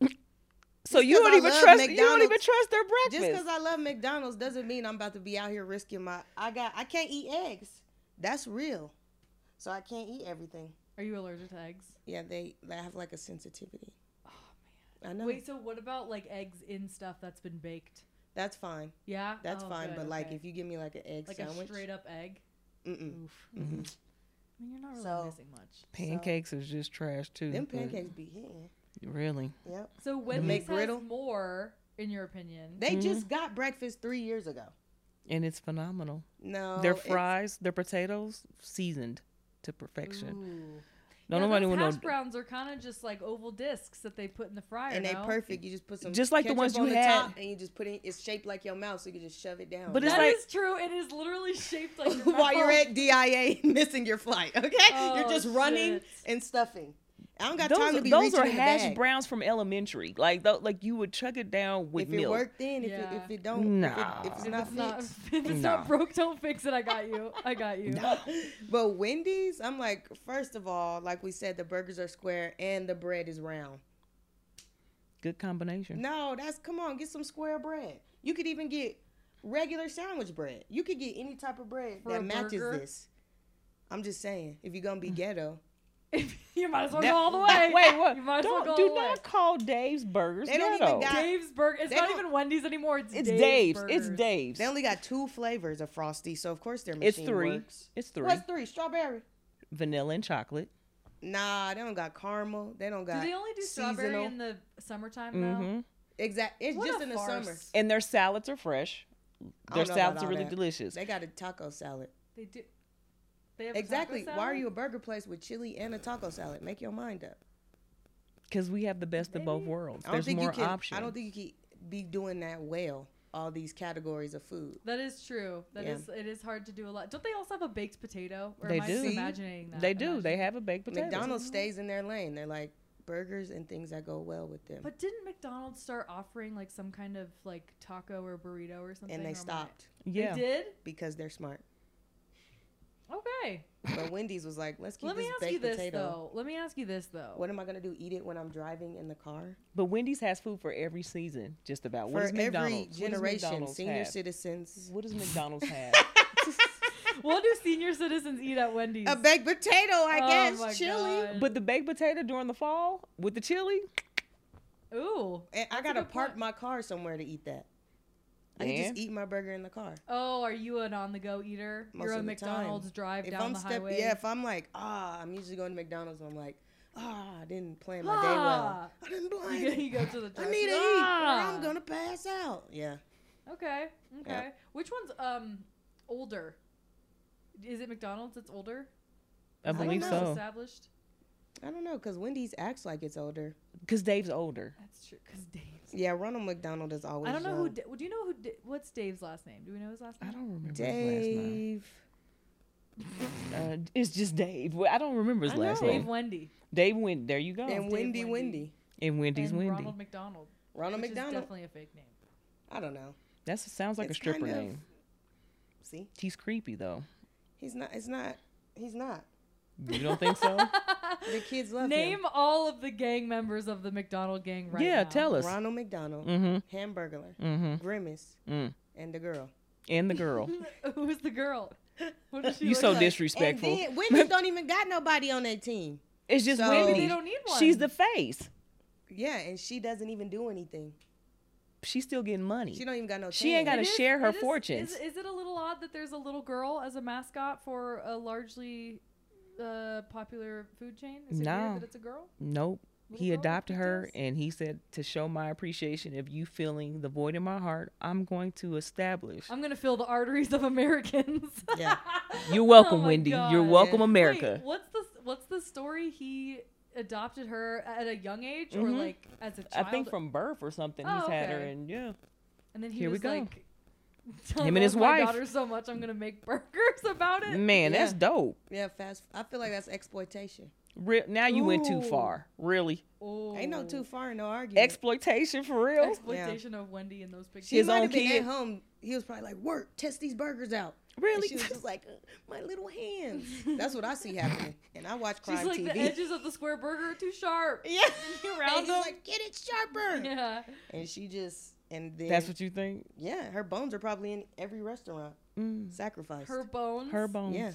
Speaker 2: So you
Speaker 1: 'cause
Speaker 2: don't
Speaker 1: I
Speaker 2: even
Speaker 1: love
Speaker 2: trust you don't even
Speaker 1: McDonald's-
Speaker 2: trust their
Speaker 1: Just
Speaker 2: breakfast.
Speaker 1: because I love McDonald's doesn't mean I'm about to be out here risking my. I got. I can't eat eggs. That's real. So I can't eat everything.
Speaker 3: Are you allergic to eggs?
Speaker 1: Yeah, they. They have like a sensitivity.
Speaker 3: Oh, man.
Speaker 1: I know.
Speaker 3: Wait, so what about like eggs in stuff that's been baked?
Speaker 1: That's fine.
Speaker 3: Yeah?
Speaker 1: That's
Speaker 3: Oh,
Speaker 1: fine.
Speaker 3: good,
Speaker 1: but like,
Speaker 3: okay.
Speaker 1: if you give me like an egg
Speaker 3: Like
Speaker 1: sandwich,
Speaker 3: a straight up egg?
Speaker 1: mm-mm.
Speaker 3: Oof.
Speaker 2: Mhm.
Speaker 3: I mean, you're not really
Speaker 1: So-
Speaker 3: missing much.
Speaker 2: Pancakes is just trash too.
Speaker 1: Them
Speaker 2: but-
Speaker 1: pancakes be hitting.
Speaker 2: Really?
Speaker 1: Yep.
Speaker 3: So Wendy's has
Speaker 1: McGriddle?
Speaker 3: more, in your opinion.
Speaker 1: They
Speaker 2: Mhm.
Speaker 1: just got breakfast three years ago.
Speaker 2: And it's phenomenal.
Speaker 1: No,
Speaker 2: their
Speaker 1: it's-
Speaker 2: fries, their potatoes, seasoned to perfection.
Speaker 3: Ooh.
Speaker 2: Don't
Speaker 3: yeah,
Speaker 2: nobody
Speaker 3: those
Speaker 2: want
Speaker 3: hash
Speaker 2: no.
Speaker 3: browns are kind of just like oval discs that they put in the fryer.
Speaker 1: and they
Speaker 3: no?
Speaker 1: perfect. You just put some
Speaker 2: Just like the
Speaker 1: ketchup
Speaker 2: ones you
Speaker 1: on the
Speaker 2: had-
Speaker 1: top, and you just put it. It's shaped like your mouth, so you can just shove it down.
Speaker 2: But it's
Speaker 3: That
Speaker 2: like-
Speaker 3: is true. It is literally shaped like your
Speaker 1: while you're
Speaker 3: mouth.
Speaker 1: at D I A missing your flight, okay?
Speaker 3: Oh,
Speaker 1: you're just running
Speaker 3: shit.
Speaker 1: and stuffing. I don't got
Speaker 2: Those,
Speaker 1: time to be
Speaker 2: those
Speaker 1: reaching
Speaker 2: are
Speaker 1: in the
Speaker 2: hash
Speaker 1: bag.
Speaker 2: browns from elementary. Like th- like you would chug it down with
Speaker 1: If it
Speaker 2: milk.
Speaker 1: worked, then if
Speaker 3: Yeah.
Speaker 1: it if it don't,
Speaker 2: Nah.
Speaker 1: if, it, if it's
Speaker 3: If
Speaker 1: not
Speaker 3: it's not,
Speaker 1: fixed.
Speaker 3: if it's
Speaker 2: Nah.
Speaker 3: not broke, don't fix it. I got you. I got you.
Speaker 1: But Wendy's, I'm like, first of all, like we said, the burgers are square and the bread is round.
Speaker 2: Good combination.
Speaker 1: No, that's come on, get some square bread. You could even get regular sandwich bread. You could get any type of bread
Speaker 3: For
Speaker 1: that
Speaker 3: a
Speaker 1: matches
Speaker 3: burger?
Speaker 1: this. I'm just saying, if you're gonna be ghetto,
Speaker 3: You might as well
Speaker 1: That-
Speaker 3: go all the way.
Speaker 2: Wait, what?
Speaker 3: You might as well
Speaker 2: Don't
Speaker 3: go
Speaker 2: do
Speaker 3: all the way.
Speaker 2: not call Dave's Burgers
Speaker 1: They don't even
Speaker 2: ghetto.
Speaker 1: got-
Speaker 3: Dave's Burger. It's
Speaker 1: They
Speaker 3: not
Speaker 1: don't-
Speaker 3: even Wendy's anymore. It's,
Speaker 2: It's
Speaker 3: Dave's.
Speaker 2: Dave's. It's
Speaker 3: Burgers.
Speaker 2: Dave's.
Speaker 1: they only got two flavors of Frosty, so of course their machine
Speaker 2: It's three.
Speaker 1: works.
Speaker 2: It's three.
Speaker 1: What's three? Strawberry.
Speaker 2: Vanilla and chocolate.
Speaker 1: Nah, they don't got caramel. They don't
Speaker 3: Do
Speaker 1: got.
Speaker 3: they only do strawberry
Speaker 1: seasonal.
Speaker 3: in the summertime though?
Speaker 2: Mm-hmm.
Speaker 1: Exact. It's
Speaker 3: What
Speaker 1: just
Speaker 3: a
Speaker 1: in the
Speaker 3: farce.
Speaker 1: summer.
Speaker 2: And their salads are fresh.
Speaker 1: I
Speaker 2: Their
Speaker 1: don't know about
Speaker 2: salads are
Speaker 1: all
Speaker 2: really
Speaker 1: that.
Speaker 2: delicious.
Speaker 1: They got a taco salad.
Speaker 3: They do. They have a taco
Speaker 1: Exactly. Why are
Speaker 3: salad?
Speaker 1: you a burger place with chili and a taco salad? Make your mind up.
Speaker 2: Because we have the best of both
Speaker 3: Maybe.
Speaker 2: worlds.
Speaker 1: I don't
Speaker 2: There's
Speaker 1: think
Speaker 2: more
Speaker 1: you can.
Speaker 2: options.
Speaker 1: I don't think you can be doing that well. All these categories of food.
Speaker 3: That is true. That
Speaker 1: Yeah.
Speaker 3: is. It is hard to do a lot. Don't they also have a baked potato? Or
Speaker 2: They
Speaker 3: am I
Speaker 2: do.
Speaker 3: just imagining that?
Speaker 2: They do.
Speaker 3: Imagine-
Speaker 2: They have a baked potato.
Speaker 1: McDonald's stays in their lane. They're like burgers and things that go well with them.
Speaker 3: But didn't McDonald's start offering like some kind of like taco or burrito or something?
Speaker 1: and
Speaker 3: or
Speaker 1: they
Speaker 3: am I-
Speaker 1: stopped
Speaker 2: Yeah.
Speaker 3: They did.
Speaker 1: because they're smart.
Speaker 3: Okay.
Speaker 1: But Wendy's was like, let's keep
Speaker 3: Let me
Speaker 1: this
Speaker 3: ask
Speaker 1: baked
Speaker 3: you this
Speaker 1: potato.
Speaker 3: though. Let me ask you this though.
Speaker 1: What am I gonna do? Eat it when I'm driving in the car?
Speaker 2: But Wendy's has food for every season, just about. What
Speaker 1: For
Speaker 2: does
Speaker 1: every
Speaker 2: McDonald's? what does
Speaker 1: generation,
Speaker 2: McDonald's
Speaker 1: senior
Speaker 2: have?
Speaker 1: citizens.
Speaker 2: What does McDonald's have?
Speaker 3: What do senior citizens eat at Wendy's?
Speaker 1: A baked potato, I
Speaker 3: Oh
Speaker 1: guess.
Speaker 3: my
Speaker 1: Chili.
Speaker 3: God.
Speaker 2: But the baked potato during the fall with the chili,
Speaker 3: Ooh.
Speaker 1: And I
Speaker 3: That's a
Speaker 1: gotta
Speaker 3: good
Speaker 1: park
Speaker 3: point.
Speaker 1: my car somewhere to eat that. I can
Speaker 2: And?
Speaker 1: just eat my burger in the car.
Speaker 3: Oh, are you an on-the-go eater?
Speaker 1: Most
Speaker 3: You're a
Speaker 1: of the time.
Speaker 3: McDonald's drive
Speaker 1: If
Speaker 3: down
Speaker 1: I'm
Speaker 3: the
Speaker 1: step,
Speaker 3: highway.
Speaker 1: yeah, if I'm like, ah, I'm usually going to McDonald's. And I'm like, ah, I didn't plan my day well.
Speaker 3: Ah.
Speaker 1: I didn't plan
Speaker 3: You go,
Speaker 1: it.
Speaker 3: you go to the
Speaker 1: I
Speaker 3: drive.
Speaker 1: need to eat,
Speaker 3: Ah.
Speaker 1: or I'm gonna pass out. Yeah,
Speaker 3: Okay. Okay.
Speaker 1: Yeah.
Speaker 3: Which one's um older? Is it McDonald's that's older?
Speaker 2: I
Speaker 3: Is that
Speaker 2: believe
Speaker 3: more
Speaker 2: so.
Speaker 3: Established.
Speaker 1: I don't know, cause Wendy's acts like it's older.
Speaker 2: Because Dave's older.
Speaker 3: That's true. Cause Dave's.
Speaker 1: Yeah, Ronald McDonald is always.
Speaker 3: I don't know who.
Speaker 1: young.
Speaker 3: Da- do you know who? Da- what's Dave's last name? Do we know his last
Speaker 2: I
Speaker 3: name?
Speaker 2: don't remember his last name.
Speaker 1: Dave
Speaker 2: Uh, it's just Dave. Well, I don't remember his
Speaker 1: I
Speaker 2: last
Speaker 1: know.
Speaker 3: Dave
Speaker 2: name.
Speaker 3: Wendy
Speaker 2: Dave Wendy. There you go.
Speaker 1: and
Speaker 3: Dave
Speaker 1: Wendy
Speaker 3: Wendy.
Speaker 1: Wendy.
Speaker 2: And Wendy's
Speaker 3: and
Speaker 2: Wendy.
Speaker 3: Ronald McDonald.
Speaker 1: Ronald
Speaker 3: which
Speaker 1: McDonald.
Speaker 3: is definitely a fake name.
Speaker 1: I don't know.
Speaker 2: That sounds like
Speaker 1: It's
Speaker 2: a stripper
Speaker 1: kind of-
Speaker 2: name.
Speaker 1: See,
Speaker 2: He's creepy though.
Speaker 1: he's not. It's not. He's not.
Speaker 2: You don't think so?
Speaker 1: The kids love
Speaker 3: Name
Speaker 1: him.
Speaker 3: all of the gang members of the McDonald gang right
Speaker 2: yeah,
Speaker 3: now.
Speaker 2: tell us.
Speaker 1: Ronald McDonald,
Speaker 2: Mm-hmm.
Speaker 1: Hamburglar,
Speaker 2: Mm-hmm.
Speaker 1: Grimace,
Speaker 2: Mm.
Speaker 1: and the girl.
Speaker 2: And the girl.
Speaker 3: Who's the girl? What does she
Speaker 2: You
Speaker 3: look
Speaker 2: so
Speaker 3: like?
Speaker 2: disrespectful.
Speaker 1: And then Wendy's don't even got nobody on their team.
Speaker 2: It's just
Speaker 1: So-
Speaker 2: Wendy.
Speaker 3: Maybe they don't need one.
Speaker 2: She's the face.
Speaker 1: Yeah, and she doesn't even do anything.
Speaker 2: She's still getting money.
Speaker 1: She don't even got no.
Speaker 2: She ain't
Speaker 1: tan.
Speaker 2: gotta
Speaker 3: It is-
Speaker 2: share her
Speaker 3: it is-
Speaker 2: fortunes.
Speaker 3: Is, is it a little odd that there's a little girl as a mascot for a largely uh, popular food chain? Is it
Speaker 2: No.
Speaker 3: weird that it's a girl?
Speaker 2: Nope.
Speaker 3: Little
Speaker 2: He
Speaker 3: girl with
Speaker 2: adopted her
Speaker 3: pigtails?
Speaker 2: and he said, to show my appreciation of you feeling the void in my heart, I'm going to establish.
Speaker 3: I'm gonna fill the arteries of Americans.
Speaker 1: Yeah.
Speaker 2: You're welcome,
Speaker 3: Oh my
Speaker 2: Wendy.
Speaker 3: God.
Speaker 2: You're welcome,
Speaker 1: Yeah.
Speaker 2: America.
Speaker 3: Wait, what's the what's the story? He adopted her at a young age, or
Speaker 2: Mhm.
Speaker 3: like as a
Speaker 2: I
Speaker 3: child?
Speaker 2: think from birth or something.
Speaker 3: Oh,
Speaker 2: he's had her,
Speaker 3: okay.
Speaker 2: and yeah.
Speaker 3: And then he
Speaker 2: Here we
Speaker 3: was
Speaker 2: go.
Speaker 3: like,
Speaker 2: Him and
Speaker 3: "I
Speaker 2: his
Speaker 3: love my
Speaker 2: wife.
Speaker 3: daughter so much, I'm gonna make burgers about it."
Speaker 2: Man, that's
Speaker 1: Yeah.
Speaker 2: dope.
Speaker 1: Yeah, fast. I feel like that's exploitation.
Speaker 2: Re- now you went too
Speaker 3: Ooh.
Speaker 2: far. Really?
Speaker 3: Oh.
Speaker 1: Ain't no too far, no argument.
Speaker 2: Exploitation for real?
Speaker 3: exploitation of Wendy and those pictures.
Speaker 1: she
Speaker 2: his
Speaker 1: might
Speaker 2: own
Speaker 1: have been
Speaker 2: kid.
Speaker 1: at home. He was probably like, "Work, test these burgers out." And
Speaker 2: Really?
Speaker 1: she was just like, uh, "My little hands." That's what I see happening. And I watch
Speaker 3: She's
Speaker 1: crime
Speaker 3: like,
Speaker 1: T V.
Speaker 3: the edges of the square burger are too sharp.
Speaker 1: Yeah.
Speaker 3: You
Speaker 1: And
Speaker 3: round
Speaker 1: he's
Speaker 3: them.
Speaker 1: like, "Get it sharper."
Speaker 3: Yeah.
Speaker 1: And she just and then
Speaker 2: That's what you think?
Speaker 1: yeah, her bones are probably in every restaurant.
Speaker 2: Mm.
Speaker 1: Sacrificed.
Speaker 3: Her bones.
Speaker 2: Her bones.
Speaker 1: Yeah.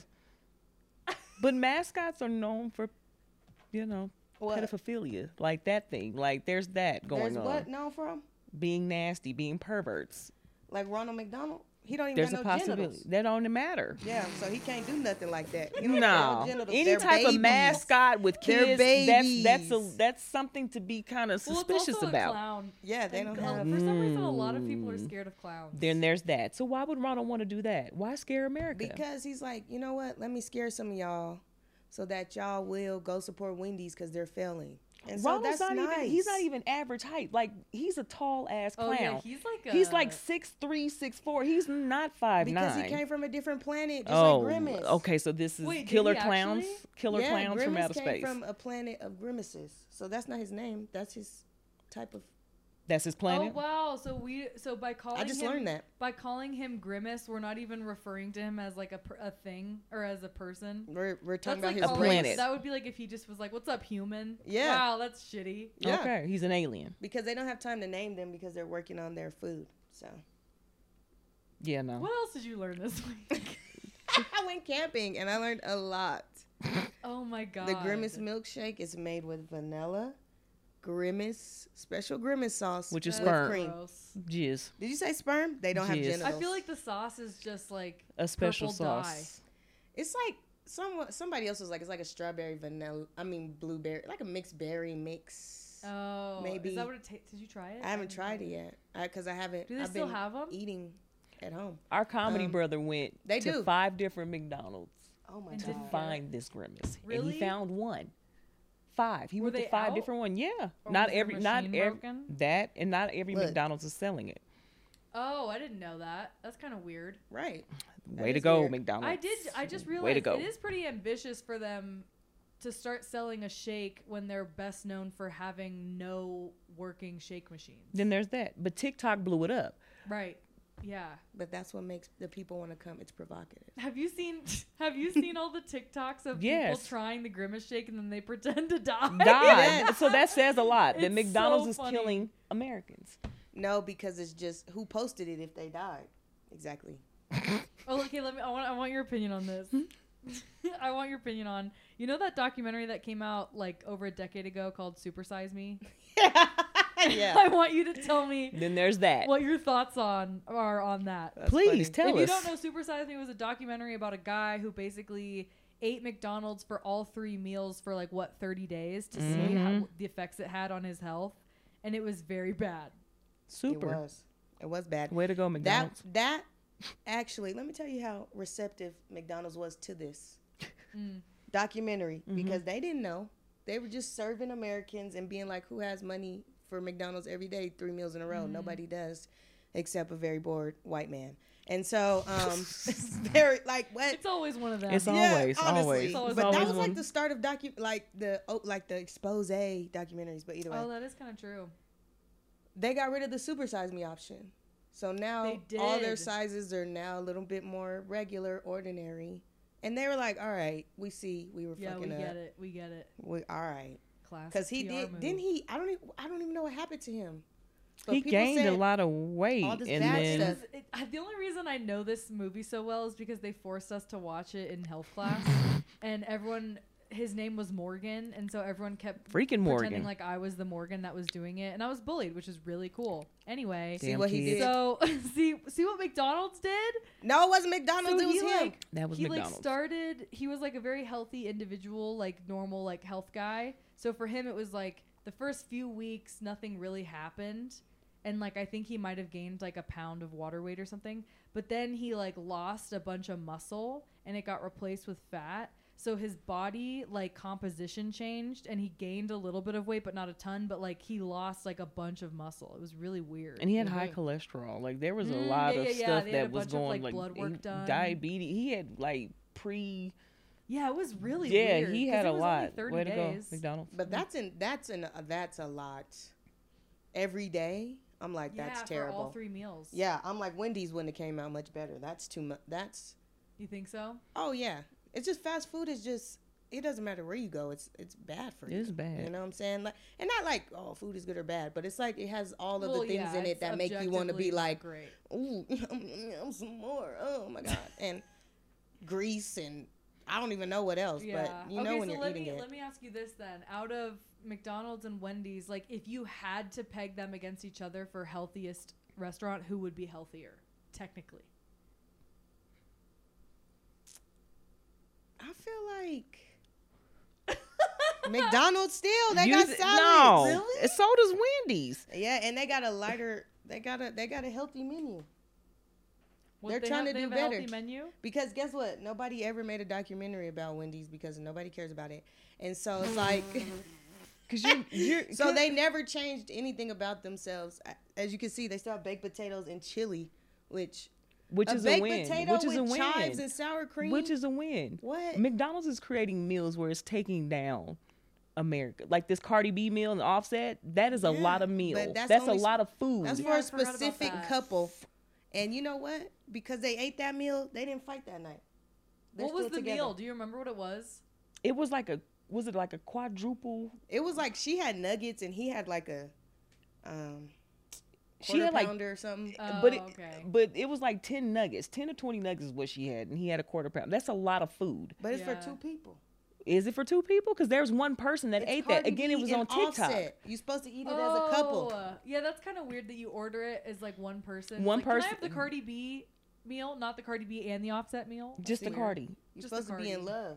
Speaker 2: But mascots are known for, you know,
Speaker 1: What?
Speaker 2: pedophilia. Like that thing. Like there's that going
Speaker 1: There's
Speaker 2: on.
Speaker 1: what known from?
Speaker 2: Being nasty, being perverts.
Speaker 1: Like Ronald McDonald. He don't even
Speaker 2: There's
Speaker 1: got
Speaker 2: a
Speaker 1: no
Speaker 2: possibility.
Speaker 1: genitals.
Speaker 2: That don't matter.
Speaker 1: Yeah, so he can't do nothing like that. He don't got
Speaker 2: No,
Speaker 1: genitals.
Speaker 2: any
Speaker 1: They're
Speaker 2: type of
Speaker 1: babies.
Speaker 2: mascot with
Speaker 1: They're
Speaker 2: kids, that's that's a
Speaker 1: babies.
Speaker 2: that's something to be kind of
Speaker 3: Well, it's
Speaker 2: suspicious
Speaker 3: also a
Speaker 2: about.
Speaker 3: clown.
Speaker 1: Yeah, they
Speaker 3: And
Speaker 1: don't
Speaker 3: cl-
Speaker 1: have.
Speaker 3: For some reason, a lot of people are
Speaker 2: Mm.
Speaker 3: scared of clowns.
Speaker 2: Then there's that. So why would Ronald want to do that? Why scare America?
Speaker 1: Because he's like, you know what? Let me scare some of y'all, so that y'all will go support Wendy's because they're failing. And so
Speaker 2: Ronald's
Speaker 1: that's
Speaker 2: not
Speaker 1: nice.
Speaker 2: even he's not even average height. Like he's a tall ass
Speaker 3: oh
Speaker 2: clown.
Speaker 3: yeah, he's like a,
Speaker 2: He's like six three, six four. He's not five
Speaker 1: because
Speaker 2: nine.
Speaker 1: he came from a different planet, just
Speaker 2: oh,
Speaker 1: like Grimace.
Speaker 2: okay. So this is
Speaker 3: Wait, did
Speaker 2: killer
Speaker 3: he
Speaker 2: clowns,
Speaker 3: actually?
Speaker 2: killer
Speaker 1: yeah,
Speaker 2: clowns
Speaker 1: Grimace
Speaker 2: from outer
Speaker 1: came
Speaker 2: space.
Speaker 1: from a planet of grimaces. So that's not his name. That's his type of.
Speaker 2: That's his
Speaker 3: Oh
Speaker 2: planet.
Speaker 3: wow! So we so by calling
Speaker 1: I just
Speaker 3: him,
Speaker 1: learned that.
Speaker 3: by calling him Grimace, we're not even referring to him as like a per- a thing or as a person.
Speaker 1: We're we're talking
Speaker 3: That's
Speaker 1: about
Speaker 3: like
Speaker 1: his
Speaker 2: a
Speaker 1: race.
Speaker 2: planet.
Speaker 3: That would be like if he just was like, "What's up, human?"
Speaker 1: Yeah.
Speaker 3: Wow, that's shitty.
Speaker 1: Yeah.
Speaker 2: Okay, he's an alien.
Speaker 1: Because they don't have time to name them because they're working on their food. So
Speaker 2: Yeah, no.
Speaker 3: What else did you learn this week?
Speaker 1: I went camping and I learned a lot.
Speaker 3: Oh my god.
Speaker 1: The Grimace milkshake is made with vanilla, Grimace special Grimace sauce,
Speaker 2: Which is
Speaker 3: That
Speaker 1: with
Speaker 2: sperm.
Speaker 1: cream.
Speaker 3: gross.
Speaker 2: Jizz.
Speaker 1: Did you say sperm? They don't have
Speaker 2: Jizz.
Speaker 1: genitals.
Speaker 3: I feel like the sauce is just like
Speaker 2: A special
Speaker 3: purple
Speaker 2: sauce.
Speaker 1: it's like some somebody else was like it's like a strawberry vanilla. I mean blueberry, like a mixed berry mix.
Speaker 3: dye. Oh,
Speaker 1: Maybe.
Speaker 3: Is that what it tastes? Did you try it?
Speaker 1: I haven't
Speaker 3: didn't
Speaker 1: tried
Speaker 3: try
Speaker 1: it yet because I, haven't.
Speaker 3: Do they
Speaker 1: I've
Speaker 3: still
Speaker 1: been
Speaker 3: have 'em?
Speaker 1: eating at home.
Speaker 2: Our comedy
Speaker 1: Um,
Speaker 2: brother went
Speaker 1: they
Speaker 2: to
Speaker 1: do.
Speaker 2: five different McDonald's
Speaker 1: Oh my
Speaker 3: And
Speaker 2: to
Speaker 3: didn't
Speaker 1: god!
Speaker 3: get it.
Speaker 2: find this Grimace, and
Speaker 3: Really?
Speaker 2: he found one. Five. He
Speaker 3: Were
Speaker 2: went
Speaker 3: they
Speaker 2: to five
Speaker 3: out?
Speaker 2: different ones. Yeah,
Speaker 3: Or
Speaker 2: not
Speaker 3: was their
Speaker 2: every, not
Speaker 3: machine
Speaker 2: every
Speaker 3: broken?
Speaker 2: that, and not every
Speaker 1: Look.
Speaker 2: McDonald's is selling it.
Speaker 3: Oh, I didn't know that. That's kind of weird.
Speaker 1: Right. That
Speaker 2: Way to
Speaker 1: is
Speaker 2: go,
Speaker 1: weird.
Speaker 2: McDonald's.
Speaker 3: I did. I just realized
Speaker 2: Way to go.
Speaker 3: it is pretty ambitious for them to start selling a shake when they're best known for having no working shake machines.
Speaker 2: Then there's that. But TikTok blew it up.
Speaker 3: Right. Yeah.
Speaker 1: But that's what makes the people want to come. It's provocative.
Speaker 3: Have you seen Have you seen all the TikToks of
Speaker 2: Yes.
Speaker 3: people trying the Grimace shake and then they pretend to die?
Speaker 2: Died. So that says a lot. That
Speaker 3: It's
Speaker 2: McDonald's
Speaker 3: so
Speaker 2: is
Speaker 3: funny.
Speaker 2: killing Americans.
Speaker 1: No, because it's just who posted it if they died. Exactly.
Speaker 3: Oh, okay. Let me. I want. I want your opinion on this. I want your opinion on. You know that documentary that came out like over a decade ago called Super Size Me?
Speaker 1: yeah.
Speaker 3: I want you to tell me
Speaker 2: Then there's that.
Speaker 3: what your thoughts on are on that.
Speaker 1: That's
Speaker 2: Please
Speaker 1: funny.
Speaker 2: tell
Speaker 3: if
Speaker 2: us.
Speaker 3: you don't know, Super Size Me was a documentary about a guy who basically ate McDonald's for all three meals for like what thirty days to see how,
Speaker 2: Mhm.
Speaker 3: the effects it had on his health, and it was very bad.
Speaker 2: Super.
Speaker 1: It was. It was bad.
Speaker 2: Way to go,
Speaker 1: That
Speaker 2: McDonald's.
Speaker 1: that actually, let me tell you how receptive McDonald's was to this
Speaker 3: Mm.
Speaker 1: documentary
Speaker 2: Mhm.
Speaker 1: because they didn't know. They were just serving Americans and being like, who has money for McDonald's every day, three meals in a row?
Speaker 3: Mhm.
Speaker 1: Nobody does, except a very bored white man. And so, um, very like what?
Speaker 3: It's always one of them.
Speaker 2: It's always,
Speaker 1: honestly.
Speaker 2: always.
Speaker 3: It's always
Speaker 1: But that
Speaker 2: always
Speaker 1: was
Speaker 2: one.
Speaker 1: like the start of docu, like the oh, like the expose documentaries. But either way,
Speaker 3: oh, that is kind of true.
Speaker 1: they got rid of the super size me option. So now
Speaker 3: They
Speaker 1: all their
Speaker 3: did.
Speaker 1: sizes are now a little bit more regular, ordinary. And they were like, all right, we see we were
Speaker 3: Yeah, we
Speaker 1: fucking
Speaker 3: get
Speaker 1: up.
Speaker 3: it. We get it.
Speaker 1: We, all right.
Speaker 3: Classic.
Speaker 1: Because he
Speaker 3: P R
Speaker 1: did,
Speaker 3: move.
Speaker 1: didn't he? I don't even, I don't even know what happened to him. But
Speaker 2: He
Speaker 1: people
Speaker 2: gained a
Speaker 1: said-
Speaker 2: lot of weight,
Speaker 1: all this
Speaker 2: and
Speaker 1: bad
Speaker 2: then
Speaker 1: stuff.
Speaker 3: It, I- the only reason I know this movie so well is because they forced us to watch it in health class, and everyone, his name was Morgan, and so everyone kept
Speaker 2: freaking
Speaker 3: pretending
Speaker 2: Morgan.
Speaker 3: like I was the Morgan that was doing it, and I was bullied, which is really cool. Anyway,
Speaker 1: See
Speaker 2: Damn
Speaker 1: what he
Speaker 2: kids.
Speaker 1: did?
Speaker 3: so see see what McDonald's did.
Speaker 1: No, it wasn't McDonald's.
Speaker 3: So
Speaker 1: it was
Speaker 3: he
Speaker 1: him.
Speaker 3: like
Speaker 2: That was
Speaker 3: he
Speaker 2: McDonald's.
Speaker 3: like started. He was like a very healthy individual, like normal, like health guy. So for him, it was like the first few weeks, nothing really happened. And like I think he might have gained like a pound of water weight or something, but then he like lost a bunch of muscle and it got replaced with fat. So his body like composition changed and he gained a little bit of weight, but not a ton. But like he lost like a bunch of muscle. It was really weird.
Speaker 2: and he had high
Speaker 1: Mhm.
Speaker 2: cholesterol. Like there was a
Speaker 3: Mm,
Speaker 2: lot
Speaker 3: yeah,
Speaker 2: of
Speaker 3: yeah, yeah.
Speaker 2: stuff
Speaker 3: They had a
Speaker 2: that was
Speaker 3: bunch of,
Speaker 2: going
Speaker 3: like,
Speaker 2: like
Speaker 3: blood work
Speaker 2: he-
Speaker 3: done.
Speaker 2: diabetes. He had like pre.
Speaker 3: Yeah, it was really
Speaker 2: yeah,
Speaker 3: weird.
Speaker 2: he
Speaker 3: 'cause
Speaker 2: had
Speaker 3: it
Speaker 2: a
Speaker 3: was only
Speaker 2: lot.
Speaker 3: thirty
Speaker 2: Way to go,
Speaker 3: days.
Speaker 2: McDonald's.
Speaker 1: But that's in that's in uh, that's a lot. Every day, I'm like, that's
Speaker 3: yeah,
Speaker 1: terrible.
Speaker 3: for all three meals.
Speaker 1: Yeah, I'm like, Wendy's wouldn't have came out much better. That's too much. That's
Speaker 3: You think so?
Speaker 1: oh yeah. It's just fast food is just it doesn't matter where you go. It's it's bad for you.
Speaker 2: It's bad.
Speaker 1: You know what I'm saying? Like, and not like oh, food is good or bad, but it's like it has all of
Speaker 3: Well,
Speaker 1: the things
Speaker 3: yeah,
Speaker 1: in it
Speaker 3: it's
Speaker 1: that make you want to be
Speaker 3: objectively not
Speaker 1: like,
Speaker 3: great.
Speaker 1: ooh, yum, some more. Oh my god, and grease and I don't even know what else,
Speaker 3: Yeah.
Speaker 1: but you
Speaker 3: okay,
Speaker 1: know when
Speaker 3: so
Speaker 1: you're
Speaker 3: let
Speaker 1: eating
Speaker 3: me
Speaker 1: it.
Speaker 3: let me ask you this then. Out of McDonald's and Wendy's, like if you had to peg them against each other for healthiest restaurant, who would be healthier, technically?
Speaker 1: I feel like McDonald's still they
Speaker 2: You
Speaker 1: got
Speaker 2: th-
Speaker 1: salads.
Speaker 2: No,
Speaker 1: Really?
Speaker 2: so does Wendy's.
Speaker 1: Yeah, and they got a lighter. They got a they got a healthy menu.
Speaker 3: What,
Speaker 1: They're
Speaker 3: they
Speaker 1: trying
Speaker 3: have,
Speaker 1: to
Speaker 3: they
Speaker 1: do
Speaker 3: have a healthy
Speaker 1: better.
Speaker 3: menu.
Speaker 1: Because guess what? Nobody ever made a documentary about Wendy's because nobody cares about it. And so it's like,
Speaker 2: Cause you, you're
Speaker 1: so they never changed anything about themselves. As you can see, they still have baked potatoes and chili, which
Speaker 2: which
Speaker 1: a
Speaker 2: is a
Speaker 1: baked
Speaker 2: win.
Speaker 1: potato
Speaker 2: Which is
Speaker 1: with
Speaker 2: a win.
Speaker 1: chives and sour cream.
Speaker 2: Which is a win.
Speaker 1: what?
Speaker 2: McDonald's is creating meals where it's taking down America. Like this Cardi B meal and Offset, that is a
Speaker 1: Yeah,
Speaker 2: lot of
Speaker 1: but
Speaker 2: meals.
Speaker 1: that's
Speaker 2: That's, a
Speaker 1: only-
Speaker 2: lot of food.
Speaker 1: That's
Speaker 3: Yeah,
Speaker 1: for
Speaker 3: I
Speaker 1: a
Speaker 3: forgot about
Speaker 1: specific
Speaker 3: that.
Speaker 1: couple. And you know what? Because they ate that meal, they didn't fight that night. They're
Speaker 3: What was
Speaker 1: still
Speaker 3: the
Speaker 1: together.
Speaker 3: meal? Do you remember what it was?
Speaker 2: It was like a was it like a quadruple?
Speaker 1: It was like she had nuggets and he had like a um
Speaker 2: She
Speaker 1: quarter
Speaker 2: had like
Speaker 1: pounder or something.
Speaker 3: Oh,
Speaker 2: but it,
Speaker 3: okay.
Speaker 2: but it was like ten nuggets, ten or twenty nuggets is what she had, and he had a quarter pound. That's a lot of food.
Speaker 1: But it's
Speaker 3: Yeah.
Speaker 1: for two people.
Speaker 2: Is it for two people? Because there's one person that
Speaker 1: It's
Speaker 2: ate that.
Speaker 1: Cardi
Speaker 2: Again,
Speaker 1: B
Speaker 2: it was
Speaker 1: and
Speaker 2: on TikTok.
Speaker 1: Offset. You're supposed to eat it as a couple.
Speaker 3: Oh, yeah, that's kind of weird that you order it as like one person.
Speaker 2: One
Speaker 3: Like, Can I
Speaker 2: person-
Speaker 3: have the Cardi B meal, not the Cardi B and the Offset meal?
Speaker 2: Just the
Speaker 1: weird.
Speaker 2: Cardi,
Speaker 1: You're
Speaker 3: Just
Speaker 1: supposed
Speaker 3: the
Speaker 1: to be in
Speaker 3: Cardi.
Speaker 1: love.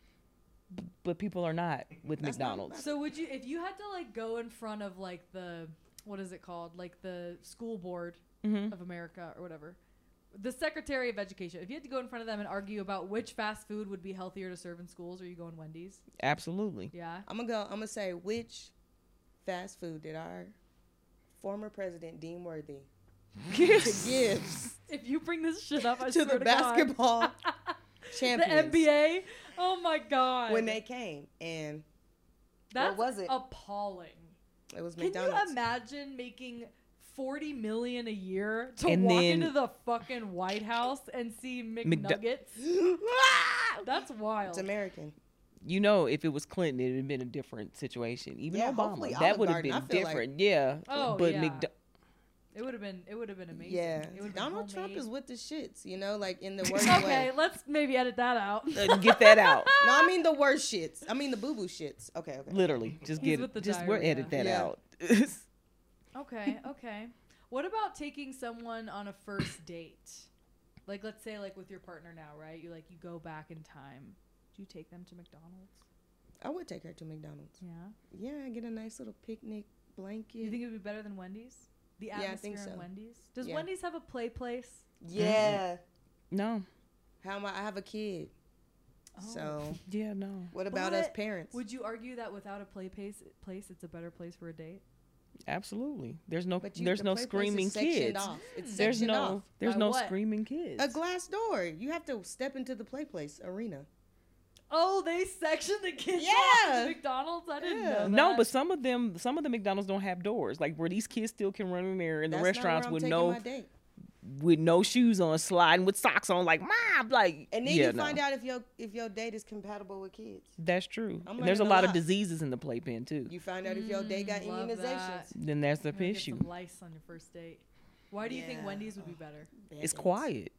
Speaker 2: but people are not with
Speaker 1: That's not-
Speaker 2: McDonald's.
Speaker 3: So would you, if you had to like go in front of like the, what is it called, like the school board
Speaker 2: Mhm.
Speaker 3: of America or whatever, the Secretary of Education, if you had to go in front of them and argue about which fast food would be healthier to serve in schools, are you going Wendy's?
Speaker 2: Absolutely.
Speaker 3: Yeah.
Speaker 1: I'm gonna go. I'm gonna say which fast food did our former president deem worthy to give
Speaker 3: If you bring this shit up, I
Speaker 1: to
Speaker 3: swear
Speaker 1: the
Speaker 3: to
Speaker 1: basketball
Speaker 3: God.
Speaker 1: champions
Speaker 3: The N B A. Oh my God.
Speaker 1: when they came? And
Speaker 3: That's
Speaker 1: was it?
Speaker 3: appalling.
Speaker 1: it was
Speaker 3: Can
Speaker 1: McDonald's.
Speaker 3: you imagine making forty million a year to
Speaker 2: And
Speaker 3: walk
Speaker 2: then-
Speaker 3: into the fucking White House and see McNuggets? That's wild.
Speaker 1: It's American.
Speaker 2: You know, if it was Clinton, it would have been a different situation. Even
Speaker 1: Yeah,
Speaker 2: Obama,
Speaker 1: hopefully
Speaker 2: that
Speaker 1: Olive
Speaker 2: would have
Speaker 1: Garden,
Speaker 2: been
Speaker 1: I feel like-
Speaker 2: different. Yeah.
Speaker 3: Oh,
Speaker 2: but
Speaker 3: yeah.
Speaker 2: McDo-
Speaker 3: It would have been. It would have been amazing.
Speaker 1: Yeah,
Speaker 3: It would've been
Speaker 1: Donald Trump
Speaker 3: homemade.
Speaker 1: is with the shits. You know, like in the worst
Speaker 3: Okay,
Speaker 1: way.
Speaker 3: let's maybe edit that out.
Speaker 2: uh, get that out.
Speaker 1: No, I mean the worst shits. I mean the boo boo shits. Okay, okay.
Speaker 2: Literally, just
Speaker 3: He's
Speaker 2: get
Speaker 3: with the
Speaker 2: it. Just we'll
Speaker 3: diarrhea.
Speaker 2: edit that
Speaker 1: Yeah.
Speaker 2: out.
Speaker 3: Okay, okay. What about taking someone on a first date? Like, let's say, like with your partner now, right? You like you go back in time. Do you take them to McDonald's?
Speaker 1: I would take her to McDonald's.
Speaker 3: Yeah.
Speaker 1: Yeah, get a nice little picnic blanket.
Speaker 3: You think it would be better than Wendy's? The
Speaker 1: Yeah, I
Speaker 3: atmosphere
Speaker 1: think
Speaker 3: in
Speaker 1: so.
Speaker 3: Wendy's. Does
Speaker 1: Yeah.
Speaker 3: Wendy's have a play place?
Speaker 1: Yeah.
Speaker 2: No.
Speaker 1: How am I? I have a kid. So
Speaker 2: Yeah, no.
Speaker 1: what about us
Speaker 3: But
Speaker 1: parents?
Speaker 3: Would you argue that without a play place, place it's a better place for a date?
Speaker 2: Absolutely. There's no.
Speaker 1: But you-
Speaker 2: there's
Speaker 1: the
Speaker 2: no
Speaker 1: play place is
Speaker 2: screaming
Speaker 1: sectioned
Speaker 2: kids.
Speaker 1: off. It's
Speaker 2: There's
Speaker 1: sectioned
Speaker 2: no.
Speaker 1: off.
Speaker 2: There's
Speaker 3: By
Speaker 2: no
Speaker 3: what?
Speaker 2: screaming kids.
Speaker 1: A glass door. You have to step into the play place arena.
Speaker 3: Oh, they section the kids
Speaker 1: Yeah.
Speaker 3: off at McDonald's. I didn't
Speaker 1: Yeah.
Speaker 3: know that.
Speaker 2: No, but some of them, some of the McDonald's don't have doors, like where these kids still can run in there in the
Speaker 1: That's
Speaker 2: restaurants
Speaker 1: not where
Speaker 2: with
Speaker 1: I'm
Speaker 2: no
Speaker 1: taking my date.
Speaker 2: with no shoes on, sliding with socks on, like mom, like.
Speaker 1: And then
Speaker 2: yeah,
Speaker 1: you
Speaker 2: no.
Speaker 1: find out if your if your date is compatible with kids.
Speaker 2: That's true.
Speaker 1: I'm
Speaker 2: And there's a
Speaker 1: learning a
Speaker 2: lot of
Speaker 1: lot.
Speaker 2: diseases in the playpen too.
Speaker 1: You find out if your date got
Speaker 3: Mm, love
Speaker 1: immunizations.
Speaker 3: that.
Speaker 2: Then that's the
Speaker 3: You're gonna get
Speaker 2: issue.
Speaker 3: some lice on your first date. Why do you think
Speaker 1: Yeah.
Speaker 3: Wendy's would be better?
Speaker 2: It's
Speaker 1: Bad dates.
Speaker 2: quiet.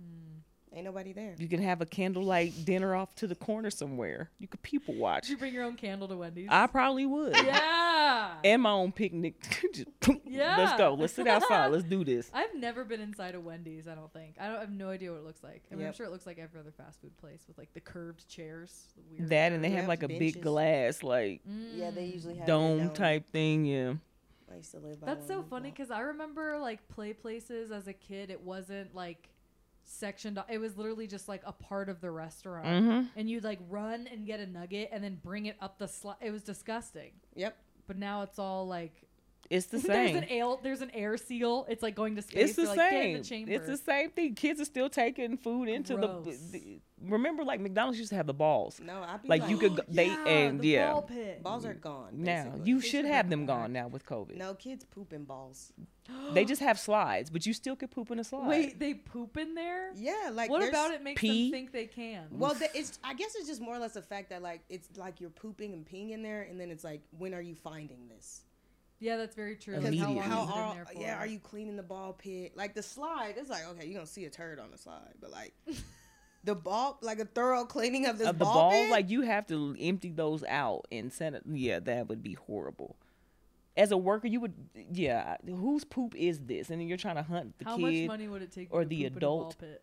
Speaker 1: Ain't nobody there.
Speaker 2: You can have a candlelight dinner off to the corner somewhere. You could people watch.
Speaker 3: Did you bring your own candle to Wendy's?
Speaker 2: I probably would.
Speaker 3: yeah.
Speaker 2: And my own picnic. Just,
Speaker 3: Yeah.
Speaker 2: Let's go. Let's sit outside. Let's do this.
Speaker 3: I've never been inside a Wendy's. I don't think. I don't I have no idea what it looks like. I mean, I'm
Speaker 1: Yep.
Speaker 3: sure it looks like every other fast food place with like the curved chairs. The weird
Speaker 2: That and they
Speaker 3: curved-
Speaker 2: have like a big
Speaker 1: benches.
Speaker 2: glass, like
Speaker 1: Yeah, they
Speaker 3: Mm.
Speaker 1: usually have
Speaker 2: dome
Speaker 1: that down.
Speaker 2: type thing. Yeah.
Speaker 1: I used to live by
Speaker 3: That's
Speaker 1: one
Speaker 3: so
Speaker 1: of
Speaker 3: funny
Speaker 1: them.
Speaker 3: because I remember like play places as a kid. It wasn't like sectioned. It was literally just like a part of the restaurant,
Speaker 2: Mm-hmm.
Speaker 3: and you'd like run and get a nugget and then bring it up the slide. It was disgusting.
Speaker 1: Yep.
Speaker 3: But now it's all like
Speaker 2: It's the
Speaker 3: there's
Speaker 2: same.
Speaker 3: an air, there's an air seal. It's like going to space.
Speaker 2: It's the
Speaker 3: They're like, "Get in
Speaker 2: same.
Speaker 3: the chamber."
Speaker 2: It's the same thing. Kids are still taking food into the,
Speaker 3: Gross.
Speaker 2: the. Remember, like McDonald's used to have the balls.
Speaker 1: No, I be
Speaker 2: Like,
Speaker 1: like,
Speaker 2: you could go, they
Speaker 3: yeah,
Speaker 2: and
Speaker 3: the
Speaker 2: yeah.
Speaker 3: ball pit.
Speaker 1: balls are gone.
Speaker 2: Now
Speaker 1: basically.
Speaker 2: you
Speaker 3: They
Speaker 2: should
Speaker 3: should
Speaker 2: have
Speaker 3: bring
Speaker 2: them
Speaker 3: them
Speaker 2: gone
Speaker 3: back.
Speaker 2: now with COVID.
Speaker 1: No, kids poop in balls.
Speaker 2: They just have slides, but you still could poop in a slide.
Speaker 3: Wait, they poop in there?
Speaker 1: Yeah, like
Speaker 3: What
Speaker 1: there's-
Speaker 3: about it makes
Speaker 2: pee?
Speaker 3: them think they can?
Speaker 1: Well, the, it's I guess it's just more or less the fact that like it's like you're pooping and peeing in there, and then it's like, when are you finding this?
Speaker 3: Yeah, that's very true.
Speaker 2: Because
Speaker 3: How long
Speaker 2: Immediately.
Speaker 1: how
Speaker 3: has it been
Speaker 1: are
Speaker 3: there for?
Speaker 1: yeah are you cleaning the ball pit? Like the slide, it's like, okay, you're gonna see a turd on the slide, but like the ball, like a thorough cleaning of this
Speaker 2: Of the
Speaker 1: ball
Speaker 2: balls,
Speaker 1: pit.
Speaker 2: like you have to empty those out and send it. Yeah, that would be horrible. As a worker, you would, yeah. Whose poop is this? And then you're trying to hunt the
Speaker 3: How much
Speaker 2: kid.
Speaker 3: money would it take
Speaker 2: or
Speaker 3: to
Speaker 2: the
Speaker 3: poop in a
Speaker 2: adult.
Speaker 3: ball pit?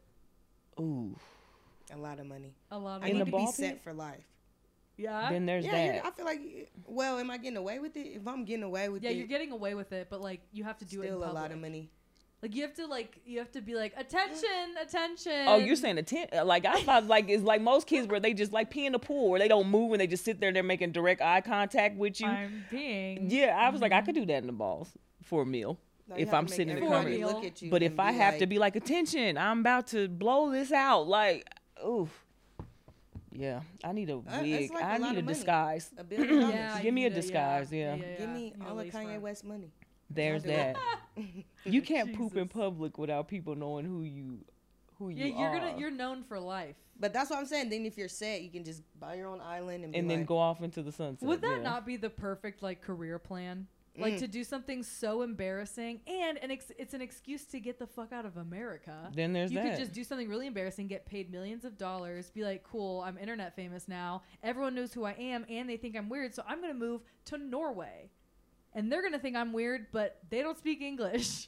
Speaker 2: Ooh,
Speaker 1: a lot of money.
Speaker 3: A lot of
Speaker 1: I
Speaker 2: In
Speaker 1: need
Speaker 2: the
Speaker 1: to
Speaker 2: ball
Speaker 1: be set
Speaker 2: pit?
Speaker 1: for life.
Speaker 3: Yeah.
Speaker 2: then there's
Speaker 1: Yeah, you're-
Speaker 2: that.
Speaker 1: I feel like. Well, am I getting away with it? If I'm getting away with
Speaker 3: Yeah,
Speaker 1: it,
Speaker 3: you're getting away with it, but like you have to do it in
Speaker 1: still a
Speaker 3: public.
Speaker 1: lot of money.
Speaker 3: Like you have to like you have to be like attention, attention.
Speaker 2: Oh, you're saying a tent? Like I thought, like it's like most kids where they just like pee in the pool, where they don't move and they just sit there. They're making direct eye contact with you.
Speaker 3: I'm being.
Speaker 2: Yeah, I was like, I could do that in the balls for a meal.
Speaker 1: No, you
Speaker 2: If
Speaker 1: have to
Speaker 2: I'm
Speaker 1: make
Speaker 2: sitting in the
Speaker 1: everybody
Speaker 3: corner.
Speaker 1: look at you
Speaker 2: But
Speaker 1: and
Speaker 2: if I
Speaker 1: be
Speaker 2: have to
Speaker 1: like,
Speaker 2: be like, attention, I'm about to blow this out. Like, oof. Yeah, I need a
Speaker 1: Uh, that's
Speaker 2: wig.
Speaker 1: like a
Speaker 2: I
Speaker 1: lot
Speaker 2: need a
Speaker 1: of money.
Speaker 2: disguise.
Speaker 1: a billion dollars,
Speaker 3: Yeah,
Speaker 2: Give
Speaker 3: you
Speaker 2: me a
Speaker 3: need to-
Speaker 2: disguise, yeah.
Speaker 1: give me
Speaker 3: You need a
Speaker 1: all of
Speaker 3: lace
Speaker 1: Kanye
Speaker 3: front.
Speaker 1: West money.
Speaker 2: There's
Speaker 1: do it.
Speaker 2: that. You can't poop in
Speaker 3: Jesus.
Speaker 2: public without people knowing who you who you
Speaker 3: Yeah, you're
Speaker 2: are.
Speaker 3: gonna you're known for life.
Speaker 1: But that's what I'm saying. Then if you're set, you can just buy your own island and, be
Speaker 2: and then
Speaker 1: like,
Speaker 2: go off into the sunset.
Speaker 3: Would that
Speaker 2: yeah.
Speaker 3: not be the perfect like career plan? Like
Speaker 1: Mm.
Speaker 3: to do something so embarrassing and an ex- it's an excuse to get the fuck out of America.
Speaker 2: Then there's
Speaker 3: you
Speaker 2: that.
Speaker 3: could just do something really embarrassing, get paid millions of dollars, be like, cool, I'm internet famous now. Everyone knows who I am and they think I'm weird, so I'm going to move to Norway. And they're going to think I'm weird, but they don't speak English.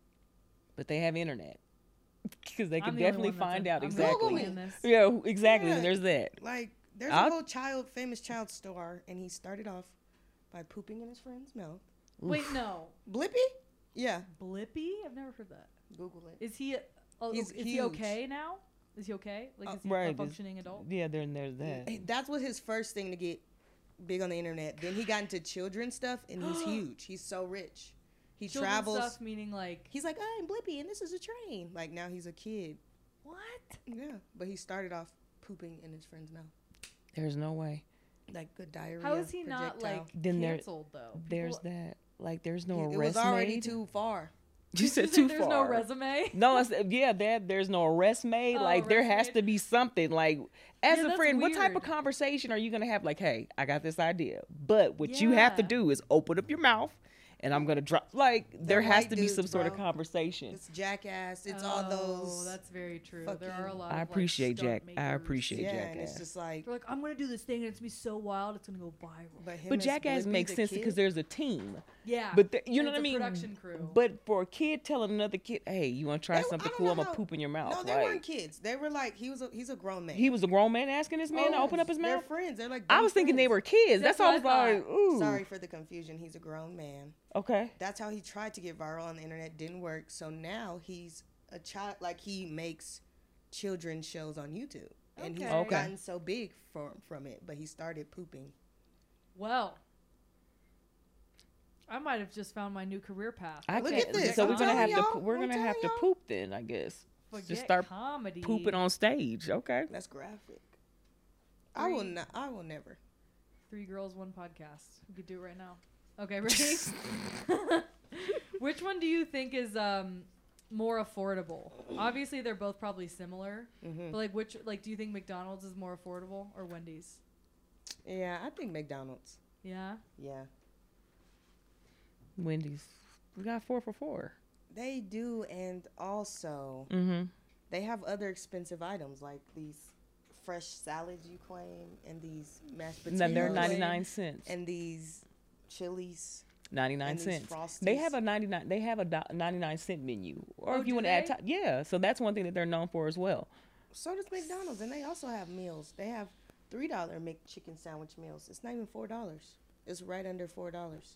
Speaker 2: But they have internet because they
Speaker 3: I'm
Speaker 2: can
Speaker 3: the only
Speaker 2: definitely
Speaker 3: one that's
Speaker 2: find
Speaker 3: in-
Speaker 2: out
Speaker 3: I'm
Speaker 2: exactly.
Speaker 3: Googling in this.
Speaker 2: Yeah, exactly.
Speaker 1: Yeah.
Speaker 2: There's that.
Speaker 1: like, there's
Speaker 2: I'll-
Speaker 1: a whole child, famous child star, and he started off by pooping in his friend's mouth.
Speaker 3: Wait, no.
Speaker 1: Blippy? Yeah,
Speaker 3: Blippy? I've never heard that.
Speaker 1: Google it.
Speaker 3: Is he uh,
Speaker 1: He's
Speaker 3: is he
Speaker 1: huge.
Speaker 3: okay now? Is he okay? Like
Speaker 1: Uh,
Speaker 3: is he
Speaker 2: right,
Speaker 3: a
Speaker 2: is-
Speaker 3: functioning adult?
Speaker 2: Yeah, then there's that.
Speaker 1: Eh, That's what his first thing to get big on the internet. Then he got into children's stuff, and he's huge. He's so rich. He
Speaker 3: Children's
Speaker 1: travels.
Speaker 3: stuff meaning like
Speaker 1: He's like, I'm Blippy, and this is a train. Like, now he's a kid.
Speaker 3: what?
Speaker 1: Yeah, but he started off pooping in his friend's mouth.
Speaker 2: There's no way.
Speaker 1: Like, good diarrhea.
Speaker 3: How is he not
Speaker 1: projectile.
Speaker 3: like
Speaker 2: Then there-
Speaker 3: canceled though?
Speaker 2: There's
Speaker 3: People-
Speaker 2: that. Like, there's no
Speaker 1: He-
Speaker 2: arrest
Speaker 1: it was already
Speaker 2: made.
Speaker 1: too far.
Speaker 2: You said
Speaker 3: There's
Speaker 2: too
Speaker 3: no
Speaker 2: far.
Speaker 3: resume.
Speaker 2: No, it's, yeah, that there's no arrest made.
Speaker 3: Oh,
Speaker 2: like there
Speaker 3: arrest
Speaker 2: has
Speaker 3: made.
Speaker 2: to be something. Like as
Speaker 3: Yeah,
Speaker 2: a
Speaker 3: that's
Speaker 2: friend, what type of
Speaker 3: weird.
Speaker 2: conversation are you gonna have? Like, hey, I got this idea, but what you have to
Speaker 3: Yeah.
Speaker 2: do is open up your mouth, and I'm gonna drop. Like there has
Speaker 1: white
Speaker 2: to be
Speaker 1: dudes,
Speaker 2: some sort of
Speaker 1: bro.
Speaker 2: conversation.
Speaker 1: It's Jackass. It's
Speaker 3: oh,
Speaker 1: all those.
Speaker 3: That's very true. There are a
Speaker 1: fucking-
Speaker 3: lot.
Speaker 2: I
Speaker 3: of,
Speaker 2: appreciate
Speaker 3: like, stunt
Speaker 2: Jack- I
Speaker 3: makers.
Speaker 2: appreciate
Speaker 1: yeah,
Speaker 2: Jackass.
Speaker 1: and it's just like.
Speaker 3: They're like, I'm gonna do this thing, and it's gonna be so wild, it's gonna go viral.
Speaker 1: But, him
Speaker 2: But
Speaker 1: as
Speaker 2: Jackass
Speaker 1: Blippy
Speaker 2: makes
Speaker 1: the
Speaker 2: sense
Speaker 1: kid,
Speaker 2: because there's a team.
Speaker 3: Yeah,
Speaker 2: But the, you
Speaker 3: and
Speaker 2: know
Speaker 3: it's
Speaker 2: what I
Speaker 3: a
Speaker 2: mean.
Speaker 3: Production crew.
Speaker 2: But for a kid telling another kid, hey, you want to try
Speaker 1: They- I
Speaker 2: something
Speaker 1: don't
Speaker 2: cool?
Speaker 1: know
Speaker 2: I'm gonna
Speaker 1: how-
Speaker 2: poop in your mouth.
Speaker 1: No, they
Speaker 2: like,
Speaker 1: weren't kids. They were like he was. A, he's a grown man.
Speaker 2: he was a grown man asking this man to
Speaker 1: Oh,
Speaker 2: open up his
Speaker 1: They're
Speaker 2: mouth.
Speaker 1: friends. They're like.
Speaker 2: I
Speaker 1: dumb
Speaker 2: was thinking they
Speaker 1: friends.
Speaker 2: were kids. That's,
Speaker 3: That's
Speaker 2: why I
Speaker 3: what
Speaker 2: was
Speaker 3: I
Speaker 2: like, ooh.
Speaker 1: Sorry for the confusion. He's a grown man.
Speaker 2: Okay.
Speaker 1: That's how he tried to get viral on the internet. Didn't work. So now he's a child. Like he makes children's shows on YouTube, and he's
Speaker 3: Okay.
Speaker 2: Okay.
Speaker 1: gotten so big from from it. But he started pooping.
Speaker 3: Well, I might have just found my new career path.
Speaker 2: I
Speaker 1: Look
Speaker 2: can't.
Speaker 1: at this.
Speaker 2: So
Speaker 1: I'm
Speaker 2: we're gonna have
Speaker 1: telling
Speaker 2: to.
Speaker 1: y'all.
Speaker 2: po- We're
Speaker 1: I'm
Speaker 2: gonna have
Speaker 1: telling
Speaker 2: to
Speaker 1: y'all.
Speaker 2: poop then, I guess.
Speaker 3: Forget
Speaker 2: Just start
Speaker 3: comedy.
Speaker 2: pooping on stage. Okay.
Speaker 1: That's graphic. I will
Speaker 3: Three-
Speaker 1: not. I will never.
Speaker 3: Three girls, one podcast. We could do it right now. Okay, ready? Which one do you think is um more affordable? Obviously, they're both probably similar,
Speaker 1: Hmm
Speaker 3: but like, which like do you think McDonald's is more affordable or Wendy's?
Speaker 1: Yeah, I think McDonald's.
Speaker 3: Yeah.
Speaker 1: Yeah,
Speaker 2: Wendy's. We got four for four.
Speaker 1: they do, and also
Speaker 2: Mm-hmm.
Speaker 1: they have other expensive items like these fresh salads you claim, and these mashed potatoes.
Speaker 2: No, they're
Speaker 1: you
Speaker 2: ninety-nine
Speaker 1: claim,
Speaker 2: cents.
Speaker 1: And these chilies.
Speaker 2: ninety-nine
Speaker 1: and these
Speaker 2: cents.
Speaker 1: Frosties.
Speaker 2: They have a ninety-nine. They have a do- ninety-nine cent menu, or
Speaker 3: Oh,
Speaker 2: if you
Speaker 3: do
Speaker 2: want to add,
Speaker 3: they?
Speaker 2: ti- yeah. So that's one thing that they're known for as well.
Speaker 1: So does McDonald's, and they also have meals. They have three dollar McChicken sandwich meals. It's not even four dollars. It's right under four dollars.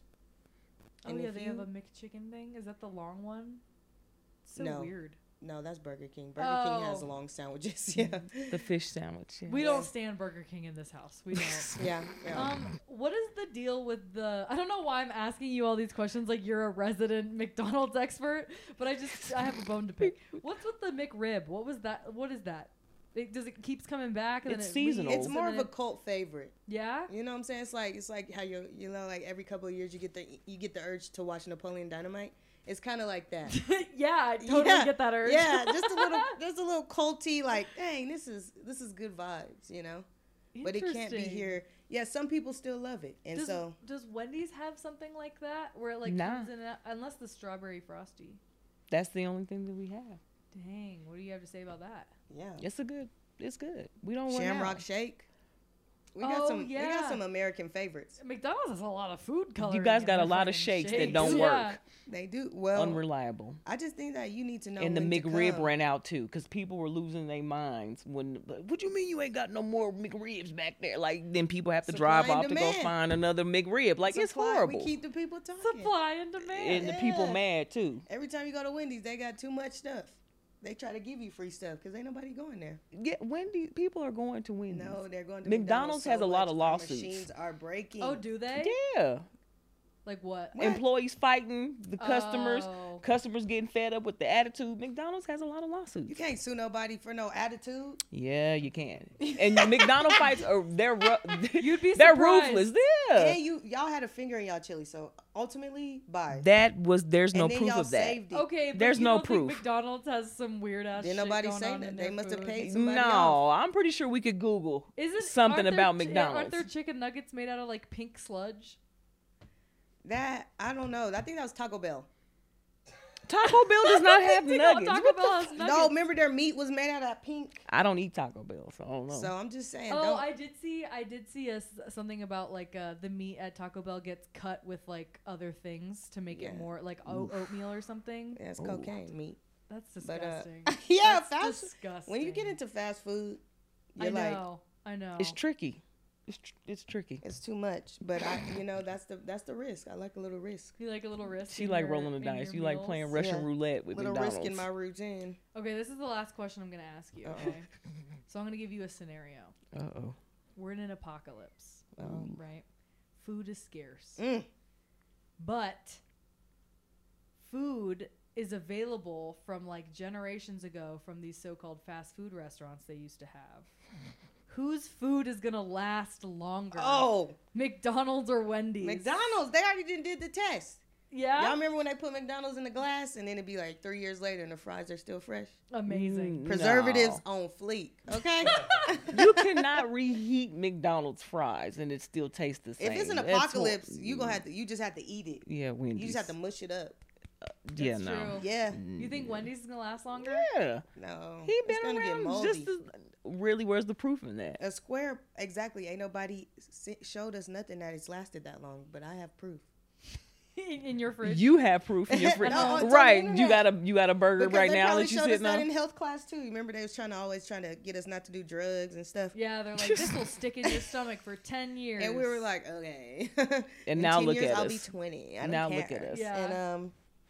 Speaker 3: Oh yeah, they have a McChicken thing. Is that the long one? So
Speaker 1: No.
Speaker 3: weird.
Speaker 1: No, that's Burger King. Burger King has
Speaker 3: Oh.
Speaker 1: long sandwiches. Yeah,
Speaker 2: The fish sandwich. Yeah.
Speaker 3: We
Speaker 1: Yeah.
Speaker 3: don't stand Burger King in this house. We don't.
Speaker 1: yeah. yeah.
Speaker 3: Um, what is the deal with the? I don't know why I'm asking you all these questions like you're a resident McDonald's expert, but I just I have a bone to pick. What's with the McRib? What was that? What is that? It, does it keeps coming back? And
Speaker 2: It's
Speaker 3: then it
Speaker 2: seasonal.
Speaker 3: leaves
Speaker 1: It's
Speaker 3: and
Speaker 1: more
Speaker 3: then
Speaker 1: of a
Speaker 3: it-
Speaker 1: cult favorite.
Speaker 3: yeah.
Speaker 1: You know what I'm saying? It's like it's like how you you know like every couple of years you get the you get the urge to watch Napoleon Dynamite. It's kind of like that.
Speaker 3: Yeah, I totally
Speaker 1: Yeah.
Speaker 3: get that urge.
Speaker 1: Yeah, just a little just a little culty like, dang, this is this is good vibes, you know. But it can't be
Speaker 3: Interesting.
Speaker 1: here. Yeah, some people still love it, and
Speaker 3: Does,
Speaker 1: so
Speaker 3: does Wendy's have something like that where it like
Speaker 2: Nah.
Speaker 3: comes in a, unless the strawberry frosty?
Speaker 2: That's the only thing that we have.
Speaker 3: Dang, what do you have to say about that?
Speaker 1: yeah.
Speaker 2: It's a good. It's good. We don't run
Speaker 1: Shamrock
Speaker 2: out.
Speaker 1: Shake. We got
Speaker 3: Oh,
Speaker 1: some. We
Speaker 3: yeah.
Speaker 1: got some American favorites.
Speaker 3: McDonald's has a lot of food coloring.
Speaker 2: You guys
Speaker 3: in
Speaker 2: got a
Speaker 3: their
Speaker 2: lot of
Speaker 3: fucking
Speaker 2: shakes that
Speaker 3: shakes.
Speaker 2: don't
Speaker 3: Yeah.
Speaker 2: work.
Speaker 1: They do well.
Speaker 2: Unreliable.
Speaker 1: I just think that you need to know.
Speaker 2: And the
Speaker 1: when to
Speaker 2: McRib
Speaker 1: come.
Speaker 2: ran out too, because people were losing their minds. When, what you mean you ain't got no more McRibs back there? Like then people have to
Speaker 1: Supply
Speaker 2: drive
Speaker 1: and
Speaker 2: off to go
Speaker 1: demand.
Speaker 2: find another McRib. Like it's
Speaker 1: Supply-
Speaker 2: horrible.
Speaker 1: We keep the people talking.
Speaker 3: Supply and demand.
Speaker 2: And the people
Speaker 1: Yeah.
Speaker 2: mad too.
Speaker 1: Every time you go to Wendy's, they got too much stuff. They try to give you free stuff because ain't nobody going there.
Speaker 2: Yeah, Wendy. People are going to Wendy's.
Speaker 1: No, they're going to
Speaker 2: McDonald's
Speaker 1: McDonald's.
Speaker 2: has
Speaker 1: so
Speaker 2: a lot
Speaker 1: much.
Speaker 2: of
Speaker 1: Our
Speaker 2: lawsuits.
Speaker 1: Machines are breaking.
Speaker 3: Oh, do they?
Speaker 2: Yeah.
Speaker 3: Like what?
Speaker 1: What?
Speaker 2: Employees fighting the customers.
Speaker 3: Oh.
Speaker 2: Customers getting fed up with the attitude. McDonald's has a lot of lawsuits.
Speaker 1: You can't sue nobody for no attitude.
Speaker 2: Yeah, you can. And McDonald's fights are they're ru-
Speaker 3: You'd be
Speaker 2: they're
Speaker 3: surprised.
Speaker 2: ruthless. Yeah.
Speaker 1: And you y'all had a finger in y'all chili, so ultimately, bye.
Speaker 2: That was there's no
Speaker 1: and then
Speaker 2: proof
Speaker 1: y'all
Speaker 2: of that.
Speaker 1: saved it.
Speaker 3: Okay, but
Speaker 2: There's
Speaker 3: you
Speaker 2: no
Speaker 3: don't think
Speaker 2: proof.
Speaker 3: McDonald's has some weird ass.
Speaker 1: Didn't
Speaker 3: shit
Speaker 1: nobody
Speaker 3: going
Speaker 1: say
Speaker 3: on
Speaker 1: that.
Speaker 3: in
Speaker 1: They
Speaker 3: their
Speaker 1: must have
Speaker 3: food.
Speaker 1: paid somebody
Speaker 2: No, I'm pretty sure we could Google
Speaker 3: Isn't
Speaker 2: something
Speaker 3: aren't there
Speaker 2: about
Speaker 3: chi-
Speaker 2: McDonald's.
Speaker 3: Aren't there chicken nuggets made out of like pink sludge?
Speaker 1: That I don't know. I think that was Taco Bell.
Speaker 2: Taco Bell does not have
Speaker 3: Taco-
Speaker 2: nuggets.
Speaker 3: Taco
Speaker 2: What the
Speaker 3: Bell has
Speaker 2: f-
Speaker 3: nuggets.
Speaker 1: No, remember their meat was made out of pink.
Speaker 2: I don't eat Taco Bell, so I don't know.
Speaker 1: So I'm just saying.
Speaker 3: Oh,
Speaker 1: don't,
Speaker 3: I did see. I did see a, s- something about like uh, the meat at Taco Bell gets cut with like other things to make it
Speaker 1: Yeah.
Speaker 3: more like oat, oatmeal or something.
Speaker 1: yeah, it's
Speaker 2: Ooh.
Speaker 1: cocaine meat.
Speaker 3: That's
Speaker 1: But, uh,
Speaker 3: disgusting.
Speaker 1: yeah,
Speaker 3: That's
Speaker 1: fast.
Speaker 3: disgusting.
Speaker 1: When you get into fast food,
Speaker 3: I
Speaker 1: you're like,
Speaker 3: know, I know.
Speaker 2: it's tricky. It's tr- it's tricky.
Speaker 1: it's too much. But I, you know, that's the that's the risk. I like a little risk.
Speaker 3: You like a little risk.
Speaker 2: She
Speaker 3: in
Speaker 2: like
Speaker 3: your-
Speaker 2: rolling the
Speaker 3: in
Speaker 2: dice.
Speaker 3: your
Speaker 2: You like playing
Speaker 3: meals?
Speaker 2: Russian
Speaker 1: Yeah.
Speaker 2: roulette with
Speaker 1: Little
Speaker 2: McDonald's.
Speaker 1: risk in my routine.
Speaker 3: Okay, this is the last question I'm gonna ask you. Okay, so I'm gonna give you a scenario.
Speaker 2: Uh oh.
Speaker 3: We're in an apocalypse,
Speaker 1: Um,
Speaker 3: right? Food is scarce,
Speaker 1: mm,
Speaker 3: but food is available from like generations ago from these so-called fast food restaurants they used to have. Whose food is gonna last longer?
Speaker 1: oh,
Speaker 3: McDonald's or Wendy's?
Speaker 1: McDonald's. They already did, did the test.
Speaker 3: Yeah,
Speaker 1: Y'all remember when they put McDonald's in the glass and then it'd be like three years later and the fries are still fresh?
Speaker 3: amazing.
Speaker 2: Mm.
Speaker 1: Preservatives
Speaker 2: No.
Speaker 1: on fleek. Okay.
Speaker 2: You cannot reheat McDonald's fries and it still tastes the same.
Speaker 1: If it's an
Speaker 2: That's
Speaker 1: apocalypse,
Speaker 2: what-
Speaker 1: you gonna have to. You just have to eat it.
Speaker 2: Yeah, Wendy's.
Speaker 1: You just have to mush it up.
Speaker 2: Yeah,
Speaker 3: That's
Speaker 2: no.
Speaker 3: true.
Speaker 1: Yeah.
Speaker 3: You think Wendy's is gonna last longer?
Speaker 2: Yeah.
Speaker 1: No.
Speaker 2: He
Speaker 1: it's
Speaker 2: been
Speaker 1: gonna get
Speaker 2: around
Speaker 1: moldy.
Speaker 2: just as, really. Where's the proof in that?
Speaker 1: A square, exactly. Ain't nobody s- showed us nothing that it's lasted that long, but I have proof.
Speaker 3: in, in your fridge?
Speaker 2: You have proof in your fridge,
Speaker 1: No, on- on the
Speaker 2: right? You
Speaker 1: internet.
Speaker 2: got a you got a burger
Speaker 1: Because
Speaker 2: right
Speaker 1: they
Speaker 2: now
Speaker 1: probably
Speaker 2: that you
Speaker 1: showed us
Speaker 2: sitting
Speaker 1: that
Speaker 2: on.
Speaker 1: in health class too. Remember they was trying to always trying to get us not to do drugs and stuff.
Speaker 3: Yeah, they're like, this will stick in your stomach for ten years.
Speaker 1: And we were like, okay.
Speaker 2: And
Speaker 1: In
Speaker 2: now
Speaker 1: ten
Speaker 2: look
Speaker 1: years,
Speaker 2: at
Speaker 1: I'll
Speaker 2: us.
Speaker 1: be twenty. I don't
Speaker 2: Now
Speaker 1: care.
Speaker 2: look at us.
Speaker 3: Yeah.
Speaker 1: And um,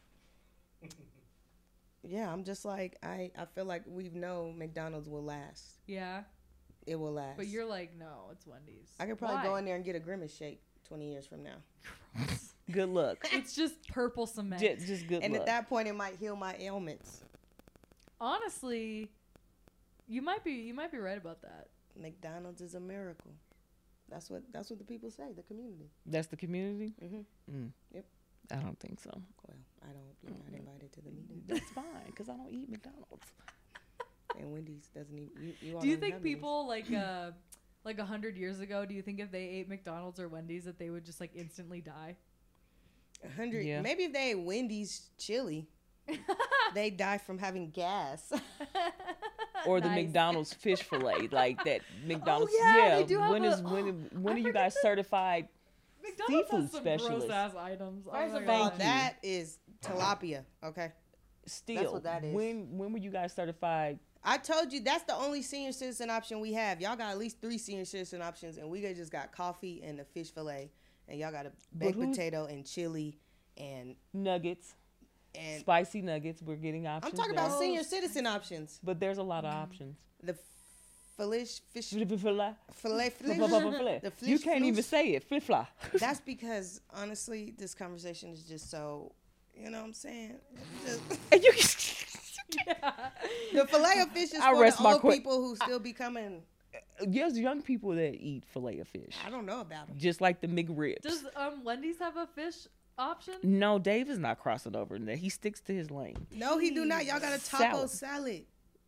Speaker 1: yeah, I'm just like I. I feel like we know McDonald's will last.
Speaker 3: yeah,
Speaker 1: It will last.
Speaker 3: but you're like, no, it's Wendy's.
Speaker 1: I could probably
Speaker 3: Why?
Speaker 1: go in there and get a grimace shake twenty years from now.
Speaker 2: Good luck.
Speaker 3: It's just purple cement.
Speaker 2: just, just good
Speaker 1: And
Speaker 2: luck.
Speaker 1: at that point, it might heal my ailments.
Speaker 3: Honestly, you might be you might be right about that.
Speaker 1: McDonald's is a miracle. That's what that's what the people say. The community.
Speaker 2: That's the community?
Speaker 1: Mm-hmm.
Speaker 2: Mm.
Speaker 1: Yep.
Speaker 2: I don't think so.
Speaker 1: Well, I don't. You're not invited to the meeting.
Speaker 2: That's fine, because I don't eat McDonald's.
Speaker 1: And Wendy's doesn't even. You, you all
Speaker 3: Do you
Speaker 1: don't
Speaker 3: think
Speaker 1: have
Speaker 3: people like uh like a hundred years ago? Do you think if they ate McDonald's or Wendy's that they would just like instantly die?
Speaker 1: A hundred.
Speaker 2: Yeah.
Speaker 1: Maybe if they ate Wendy's chili, they die from having gas.
Speaker 2: Or the
Speaker 3: Nice.
Speaker 2: McDonald's fish fillet, like that McDonald's.
Speaker 3: yeah, they do have
Speaker 2: when
Speaker 3: a-
Speaker 2: is when
Speaker 3: oh,
Speaker 2: when
Speaker 3: I
Speaker 2: are you
Speaker 3: forgot
Speaker 2: guys
Speaker 3: that-
Speaker 2: certified?
Speaker 3: McDonald's
Speaker 2: Seafood
Speaker 3: has some
Speaker 2: specialist.
Speaker 3: gross ass items. I'm
Speaker 1: First
Speaker 3: not
Speaker 1: of
Speaker 3: gonna
Speaker 1: all,
Speaker 3: lie.
Speaker 1: that is tilapia. Okay.
Speaker 2: Still,
Speaker 1: what that is.
Speaker 2: when when were you guys certified?
Speaker 1: I told you that's the only senior citizen option we have. Y'all got at least three senior citizen options, and we got- just got coffee and a fish fillet, and y'all got a baked
Speaker 2: who's-
Speaker 1: potato and chili, and
Speaker 2: Nuggets,
Speaker 1: and
Speaker 2: spicy nuggets. We're getting
Speaker 1: I'm
Speaker 2: options.
Speaker 1: talking
Speaker 2: there.
Speaker 1: about senior citizen options.
Speaker 2: But there's a lot of
Speaker 3: Mm.
Speaker 2: options.
Speaker 1: The fish fish
Speaker 2: Fillet.
Speaker 1: fillet filet. The
Speaker 2: You
Speaker 1: fish
Speaker 2: can't even
Speaker 1: flus.
Speaker 2: say it. Flip-flop.
Speaker 1: That's because honestly, this conversation is just so. You know what I'm saying? It's just-
Speaker 2: And you can-
Speaker 1: the fillet of fish is
Speaker 2: I
Speaker 1: for
Speaker 2: rest
Speaker 1: the
Speaker 2: my
Speaker 1: old
Speaker 2: que-
Speaker 1: people who still becoming.
Speaker 2: There's young people that eat fillet of fish,
Speaker 1: I don't know about them.
Speaker 2: just like the McRibs.
Speaker 3: Does um Wendy's have a fish option?
Speaker 2: No, Dave is not crossing over in there. He sticks to his lane.
Speaker 1: No, he do not. Y'all got a taco
Speaker 2: Salad.
Speaker 1: salad.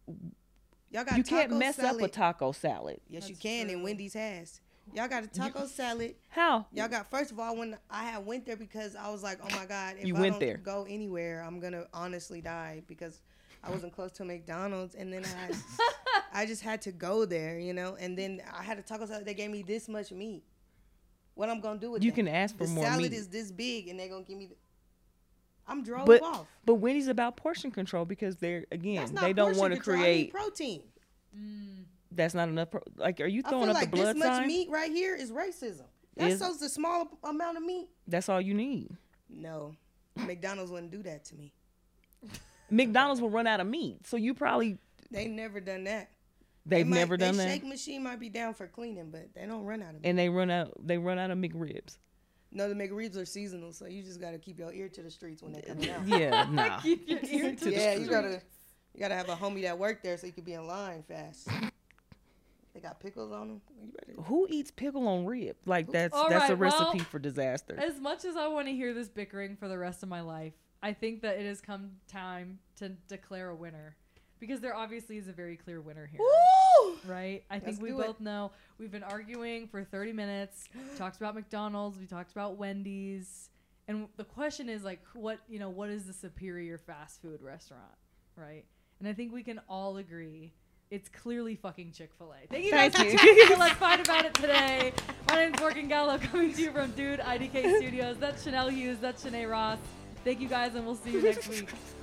Speaker 1: Y'all got
Speaker 2: You
Speaker 1: taco
Speaker 2: can't mess
Speaker 1: salad.
Speaker 2: up a taco salad.
Speaker 1: Yes, you
Speaker 3: That's
Speaker 1: can,
Speaker 3: true.
Speaker 1: and Wendy's has. Y'all got a taco salad.
Speaker 2: How?
Speaker 1: Y'all got first of all, when I had went there because I was like, oh my god, if
Speaker 2: You
Speaker 1: I
Speaker 2: went
Speaker 1: don't
Speaker 2: there.
Speaker 1: go anywhere, I'm gonna honestly die because I wasn't close to McDonald's, and then I, had, I just had to go there, you know. And then I had a taco salad. They gave me this much meat. What I'm gonna do with
Speaker 2: You
Speaker 1: that?
Speaker 2: can ask for
Speaker 1: the
Speaker 2: more
Speaker 1: salad
Speaker 2: meat.
Speaker 1: is this big, and they're gonna give me. The, I'm drove
Speaker 2: But
Speaker 1: off.
Speaker 2: but Wendy's about portion control because they're again
Speaker 1: That's not
Speaker 2: they don't
Speaker 1: portion
Speaker 2: want to
Speaker 1: control. I need
Speaker 2: create.
Speaker 1: protein.
Speaker 3: Mm.
Speaker 2: That's not enough. Pro- like, are you
Speaker 1: I
Speaker 2: throwing
Speaker 1: feel
Speaker 2: up
Speaker 1: like
Speaker 2: the blood
Speaker 1: this much
Speaker 2: sign?
Speaker 1: meat right here is racism. That's
Speaker 2: Is-
Speaker 1: so the small amount of meat.
Speaker 2: That's all you need.
Speaker 1: No, McDonald's wouldn't do that to me.
Speaker 2: McDonald's will run out of meat, so you probably
Speaker 1: They never done that.
Speaker 2: they've
Speaker 1: They might-
Speaker 2: never done
Speaker 1: they
Speaker 2: that,
Speaker 1: shake machine might be down for cleaning, but they don't run out of meat.
Speaker 2: and they run out. They run out of McRibs.
Speaker 1: No, the McRibs are seasonal, so you just gotta keep your ear to the streets when they come out.
Speaker 2: Yeah, nah.
Speaker 3: Keep your ear to the
Speaker 1: Yeah, you
Speaker 3: street.
Speaker 1: gotta you gotta have a homie that worked there so you could be in line fast. They got pickles on them. You better.
Speaker 2: Who eats pickle on rib? Like that's
Speaker 3: All
Speaker 2: that's a
Speaker 3: right, well,
Speaker 2: recipe for disaster.
Speaker 3: As much as I want to hear this bickering for the rest of my life, I think that it has come time to declare a winner. Because there obviously is a very clear winner here.
Speaker 1: Woo!
Speaker 3: Right? I think
Speaker 1: Let's
Speaker 3: we
Speaker 1: do it.
Speaker 3: both know we've been arguing for thirty minutes. We talked about McDonald's, we talked about Wendy's. And the question is like what, you know, what is the superior fast food restaurant, right? And I think we can all agree it's clearly fucking Chick-fil-A. Thank you guys
Speaker 2: Thank
Speaker 3: for
Speaker 2: you.
Speaker 3: tuning in to Let's Fight About It today. My name's Morgan Gallo coming to you from Dude I D K Studios. That's Chanel Hughes, that's Shanae Ross. Thank you guys and we'll see you next week.